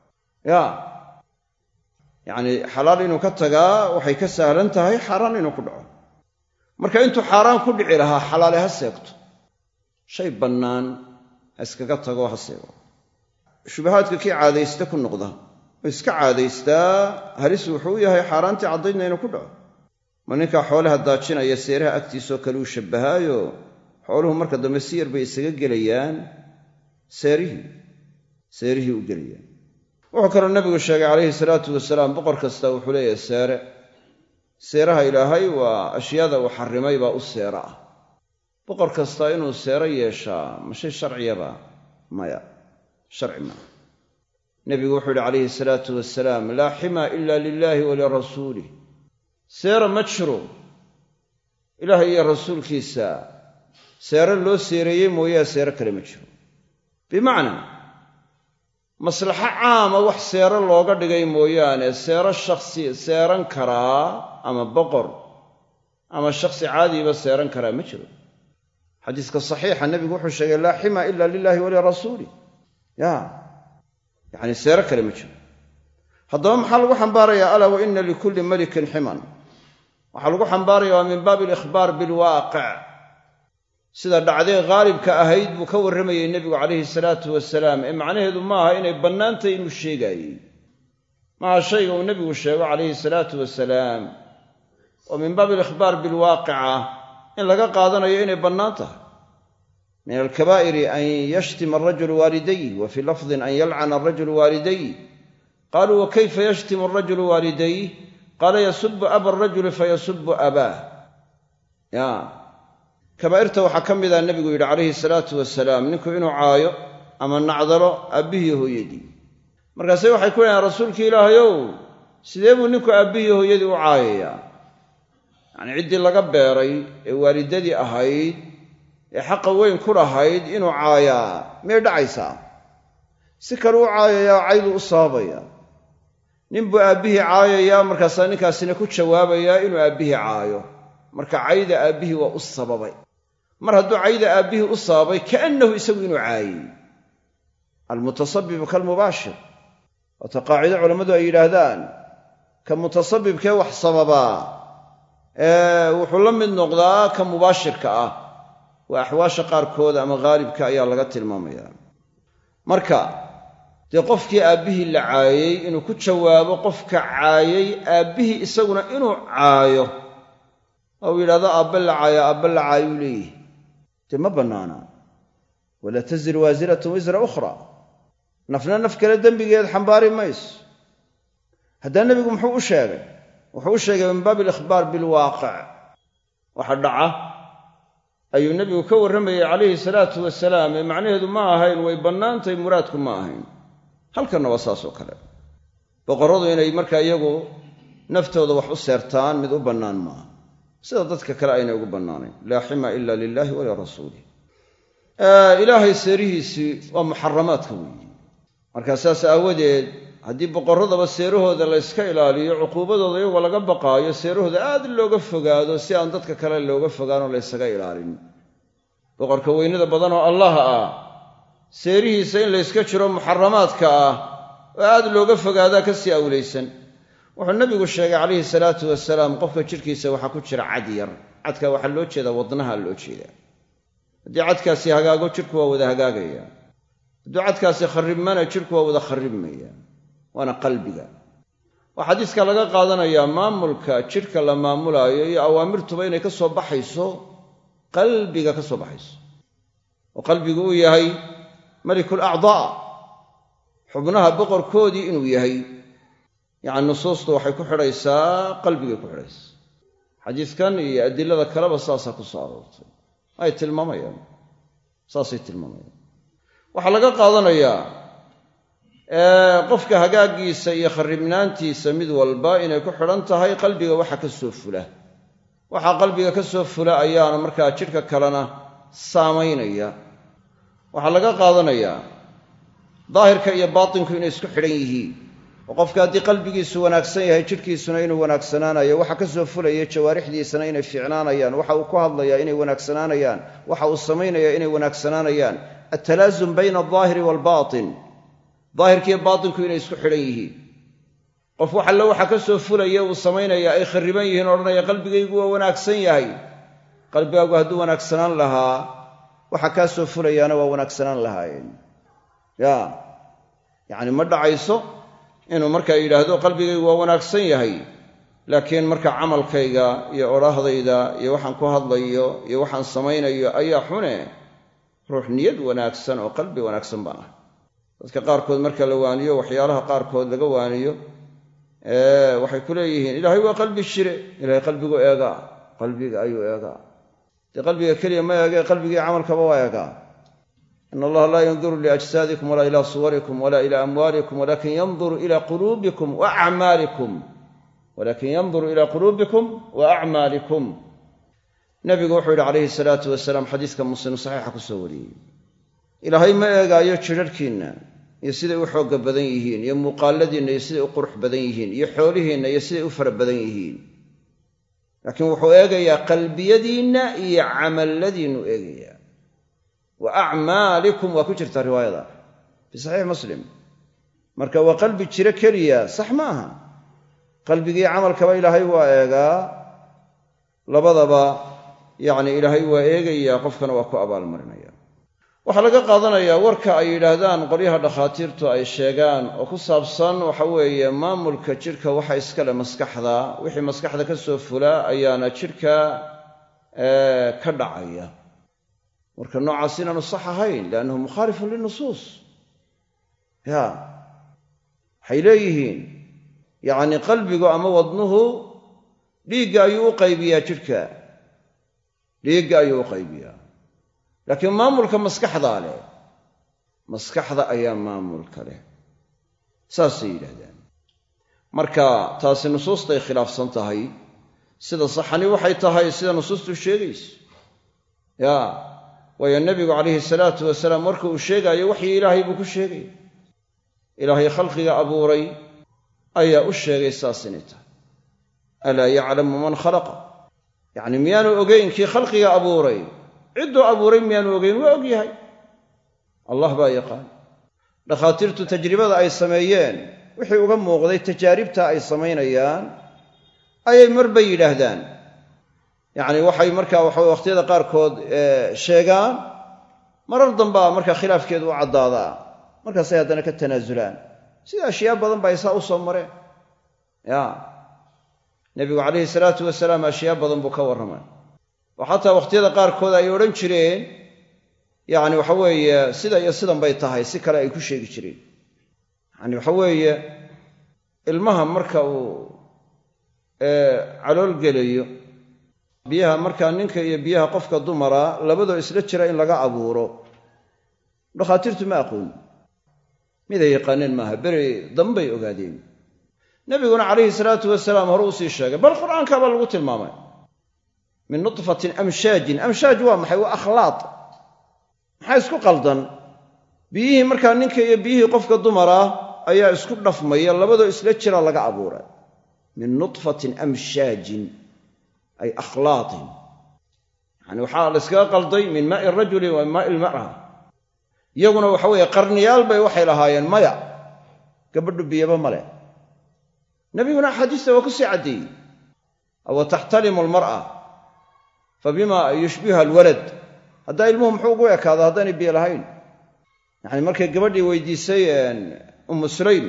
yacni xalaal inuu ka tagaa waxay ka sahlan tahay xaaraan inuu ku dhaco marka intuu xaaraan ku dhici lahaa xalaale ha seegto shay bannaan ha iskaga tago ha seego shubahaadka kii caadaysta ku noqda oo iska caadaystaa halis wuxuu yahay xaaraantii caddaydna inuu ku dhaco ma ninkaa xoolaha daajinaya seeraha agtiisoo kale uu shabbahaayo xooluhu marka dambe si yar bay isaga gelayaan seerihii u gelayaan. wuxuu kaloo nebigu sheegay calayhi salaatu wasalaam boqor kasta wuxuu leeyahay seeraha ilaahay waa ashyaada uu xarrimay baa u seera ah. boqor kasta inuu seero yeeshaa ma shay sharciyaba? maya, sharci maaha. nebigu wuxuu yidhi calayhi salaatu wasalaam laa ximaa ila lilaahi walirasuulih. seera ma jiro ilaahay iyo rasuulkiisa seero loo seereeyey mooyaa seero kale ma jiro. bimacnaa maslaxo caama wax seero looga dhigay mooyaane seero shakhsi seeran karaa ama boqor ama shakhsi caadiiba seeran karaa ma jiro. xadiiska saxiixa nebigu wuxuu sheegay laa ximaa ila lilaahi walirasuulih. yacni seero kale ma jiro. haddaba maxaa lagu xambaarayaa alaa wa ina likulli malikin ximan? waxaa lagu xambaaraya waa min baabi alikhbaar bilwaaqic. sida dhacdee haalibka ahayd buu ka warramayey nebigu calayhi salaatu wasalaam, ee macnaheedu maaha inay bannaantay inuu sheegaayey. maaha shayga uu nebigu sheego calayhi salaatu wasalaam oo min baabi alikhbaar bilwaaqica in laga qaadanayo inay bannaan tahay. min alkabaa'iri an yashtima arajulu waalidayh, wa fii lafdin an yalcana arajulu waalidayh. qaaluu wa kayfa yashtimu arajulu waalidayh? qaala yasubu aba arajuli fayasubu abaah. kabaa'irta waxaa ka mida nebigu yidhi calayhi salaatu wasalaam ninku inuu caayo ama nacdalo aabbihii hooyadii. markaase waxay ku yidhahaan rasuulkii ilaahayow, sidee buu ninku aabbihii hooyadii u caayayaa? yacnii ciddii laga beeray ee waalidadii ahayd ee xaqa weyn ku lahayd inuu caayaa miyay dhacaysaa? si kale u caayayaa cayduu u sababaya. ninbuu aabbihii caayayaa, markaasaa ninkaasina ku jawaabayaa inuu aabbihii caayo. marka cayda aabbihii waa u sababay. mar hadduu cayda aabbihii u sababay kaannahu isagu inuu caayey. almutasabibu kalmubaashir. waata qaacido culammadu ay yidhaahdaan ka mutasabibkee wax sababaa wuxuu la mid noqdaa ka mubaashirka ah. waa axwaasha qaarkood ama haalibka ayaa laga tilmaamayaa. marka dee qofkii aabbihii la caayey inuu ku jawaabo qofka caayey aabbihii isaguna inuu caayo ou yidhahdo aabba la caayo aabba la caayuu leeyihi, dee ma bannaana. walaa tasir waasiratun wisra ukhra. nafna naf kale dembigeed xambaari mayso. haddaa nebigu muxuu u sheegay? wuxuu u sheegay min baabi alikhbaar bilwaaqic. waxa dhaca ayuu nebigu ka warramayey calayhi salaatu wasalaam, ee macnaheedu ma ahayn way bannaantahay, muraadku ma ahayn. halkanna waa saas oo kale. boqorradu inay markaa iyagu naftooda wax u seertaan mid u bannaan maaha, sida dadka kale aynay ugu bannaanayn. laa xima ila lilaahi walirasuulih. ilaahay seerihiisii waa muxaramaadka weeye. markaa saas aawadeed haddii boqorradaba seerahooda la yska ilaaliyo, cuquubadooda iyagoo laga baqaayo, seerahooda aad looga fogaado si aan dadka kale looga fogaanoo laysaga ilaalin. boqorka weynada badan oo allah ah, seerihiisa in layska jiro muxaramaadka ah oo aad looga fogaadaa ka sii awlaysan. wuxuu nebigu sheegay calayhi salaatu wasalaam qofka jidhkiisa waxaa ku jira cad yar. cadka waxaa loo jeedaa wadnaha loo jeedaa. haddii cadkaasi hagaago jidhku waa wada hagaagaya. hadduu cadkaasi kharribmana jidhku waa wada kharribmaya. waana qalbiga. waa xadiiska laga qaadanayaa maamulka jidhka la maamulaayo iyo awaamirtuba inay ka soo baxayso qalbiga ka soo baxayso, oo qalbigu uu yahay malikul acdaa, xubnaha boqorkoodii inuu yahay. yacni nusuustu waxay ku xidhaysaa qalbigay ku xidhaysaa. xadiiskan iyo adilada kaleba saasaa ku soo aroortay. saasay tilmaamayaan. waxaa laga qaadanayaa qofka hagaaggiisa iyo kharribnaantiisa mid walba inay ku xidhan tahay qalbiga waxa ka soo fula. waxaa qalbiga ka soo fula ayaana markaa jidhka kalena saamaynaya. waxaa laga qaadanayaa daahirka iyo baatinku inay isku xidhan yihiin, oo qofka haddii qalbigiisu wanaagsan yahay jidhkiisuna inuu wanaagsanaanayo, waxa ka soo fulaya jawaarixdiisana inay fiicnaanayaan, waxa uu ku hadlayaa inay wanaagsanaanayaan, waxa uu samaynayaa inay wanaagsanaanayaan. altalaasum bayna aldaahiri waalbaatin. daahirkiiyo baatinku inay isku xidhan yihiin. qof wax alle waxa ka soo fulaya uu samaynaya ay kharriban yihiin, odhanaya qalbigaygu waa wanaagsan yahay. qalbigaagu hadduu wanaagsanaan lahaa waxa kaa soo fulayaana waa wanaagsanaan lahaayeen. yacni ma dhacayso inuu markaa yidhaahdo qalbigaygu waa wanaagsan yahay, laakiin marka camalkayga iyo odhaahdayda iyo waxaan ku hadlayo iyo waxaan samaynayo ayaa xune ruux niyad wanaagsan oo qalbi wanaagsan baan ah. dadka qaarkood marka la waaniyo waxyaalaha qaarkood laga waaniyo waxay ku leeyihiin ilaahay waa qalbi shire, ilaahay qalbigu eegaa, qalbiga ayuu eegaa. dee qalbiga keliya ma eegee qalbigii camalkaba waa eegaa. ina allaha laa yanduru liajsaadikum walaa ilaa suwarikum walaa ilaa amwaalikum walakin yanduru ilaa quluubikum wa acmaalikum walakin yanduru ilaa quluubikum wa acmaalikum. nabigu wuxuu yidhi calayhi salaatu wasalaam xadiiska muslim saxiixa ku soo wariyey, ilaahay ma eegaayo jidharhkiinna iyo siday u xoogga badan yihiin iyo muuqaaladiinna iyo siday u qurux badan yihiin iyo xoolihiinna iyo siday u fara badan yihiin, laakiin wuxuu eegayaa qalbiyadiinna iyo camalladiinnu eegayaa. wa acmaalikum waa ku jirtaa riwaayada fi saxiix muslim. marka waa qalbi jiro keliya sax ma aha, qalbigii camalkaba ilaahay waa eegaa, labadaba yacni ilaahay waa eegayaa, qofkana waa ku abaalmarinaya. waxaa laga qaadanayaa warka ay yidhaahdaan qolyaha dhakhaatiirtu ay sheegaan oo ku saabsan waxa weeye maamulka jidhka waxa iskale maskaxda, wixii maskaxda ka soo fula ayaana jidhka ka dhacaya. marka noocaas inaanu sax ahayn, liannahu mukhaalifun linusuus. waxay leeyihiin yacni qalbigu ama wadnuhu dhiigga ayuu u qaybiyaa jidhka, dhiigga ayuu u qaybiyaa, laakiin maamulka maskaxdaa leh, maskaxda ayaa maamulka leh, saasay yidhaahdaan. marka taasi nusuustay khilaafsan tahay. sida saxani waxay tahay sida nusuustu sheegayso. waayo nebigu calayhi salaatu wasalaam marka uu sheegaayo waxyi ilaahay buu ku sheegaya, ilaahay khalqiga abuuray ayaa u sheegay saas inay tahay. alaa yaclamu man khalaqa, yacni miyaanu ogeyn kii khalqiga abuuray, cidduu abuuray miyaanu ogeyn? waa og yahay, allah baa yaqaan. dhakhaatiirtu tajribada ay sameeyeen wixii uga muuqday tajaaribta ay samaynayaan ayay marba yidhaahdaan. yacni waxay markaa wakhtiyada qaarkood sheegaan, marar dambaa markaa khilaafkeedu u caddaadaa, markaasay haddana ka tanaasulaan. sida ashyaa badan ba ay saa u soo mareen. nebigu calayhi salaatu wasalaam ashyaa badan buu ka warramay, oo xataa wakhtiyada qaarkood ay odhan jireen yacni waxa weeye sida iyo sidan bay tahay, si kale ay ku sheegi jireen. yacni waxa weeye ilmaha marka uu calool gelayo, biyaha markaa ninka iyo biyaha qofka dumara labadoo isla jira in laga abuuro, dhakhaatiirtu ma aqoon, miday yaqaaneen maaha, beri dambay ogaadeen. nebiguna calayhi salaatu wasalaam hore usii sheegay, bal qur'aankaabaa lagu tilmaamay min nutfatin amshaajin. amshaaj waa maxay? waa akhlaaq. maxaa isku qaldan? biyihii markaa ninka iyo biyihii qofka dumara ayaa isku dhafmaya, labadoo isla jira laga abuuray. min nutfatin amshaajin ay akhlaatin, yani waxaa la iskaga qalday min maa'i rajuli wa maa'i ilmar'a. iyaguna waxa weeye qarniyaal bay waxay lahaayeen maya, gabadhu biyaba male. nebiguna axaadiista waa ku sii caddeeyey, awa taxtalimu almar'a fabima yushbiha alwalad. haddaa ilmuhu muxuu ugu ekaada haddaanay biyo lahayn? yacni markay gabadhii weydiisay ummu sulaym,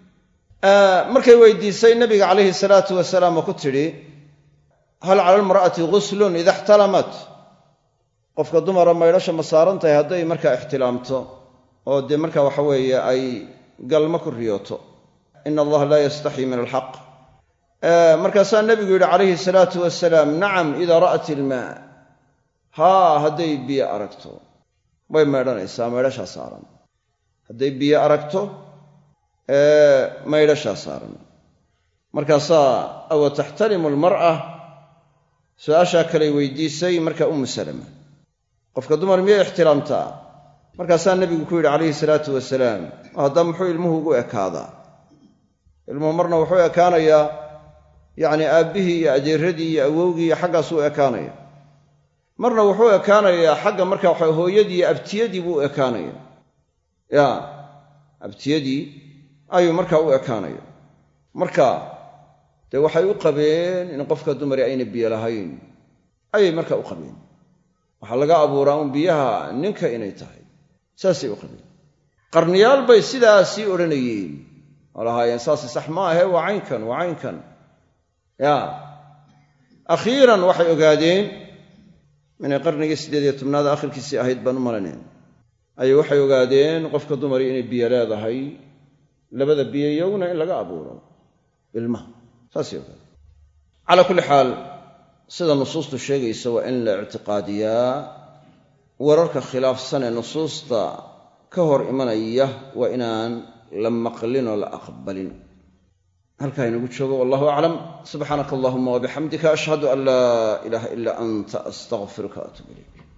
markay weydiisay nabiga calayhi salaatu wasalaam oo ku tidhi hal cala almar'ati ghuslun ida ixtalamat, qofka dumara maydhasha ma saaran tahay hadday markaa ixtilaamto oo dee markaa waxa weeye ay galma ku riyooto? ina allaha laa yastaxyi min alxaq. markaasaa nebigu yidhi calayhi salaatu wasalaam nacam idaa ra'at ilmaa, hadday biyo aragto way maydhanaysaa, maydhashaa saaran. hadday biyo aragto maydhashaa saaran. markaasaa awa taxtalimu almar'a, su-aashaa kaley weydiisay marka ummu salama, qofka dumar miyay ixtiraamtaa? markaasaa nebigu ku yidhi calayhi salaatu wasalaam, haddaa muxuu ilmuhu ugu ekaadaa? ilmuhu marna wuxuu ekaanayaa yacni aabbihii iyo adeeradii iyo awowgii iyo xaggaasuu ekaanaya, marna wuxuu ekaanayaa xagga markaa waxa hooyadii iyo abtiyadii buu ekaanaya. abtiyadii ayuu markaa u ekaanaya. marka dee waxay u qabeen in qofka dumari ayna biyo lahayn, ayay markaa u qabeen. waxaa laga abuuraa un biyaha ninka inay tahay, saasay u qabeen. qarniyaal bay sidaasii odhanayeen oo lahaayeen saasi sax ma ahe, waa caynkan waa caynkan. ya akhiiran waxay ogaadeen inay qarnigii 18aad akhirkiisii ahayd baan u malanayn ayay waxay ogaadeen qofka dumari inay biyo leedahay labada biyayowna in laga abuuro ilmaha saasay ogaadeen calaa kulli xaal sida nusuustu sheegaysa waa in la ictiqaadiyaa wararka khilaafsan ee nusuusta ka hor imanaya waa inaan la maqlin oo la aqbalin halkaa inagu joogo wallahu aclam subxaanaka allahuma wabixamdika ashhadu an laa ilaaha ilaa anta astaqfiruka waatuubu ilayk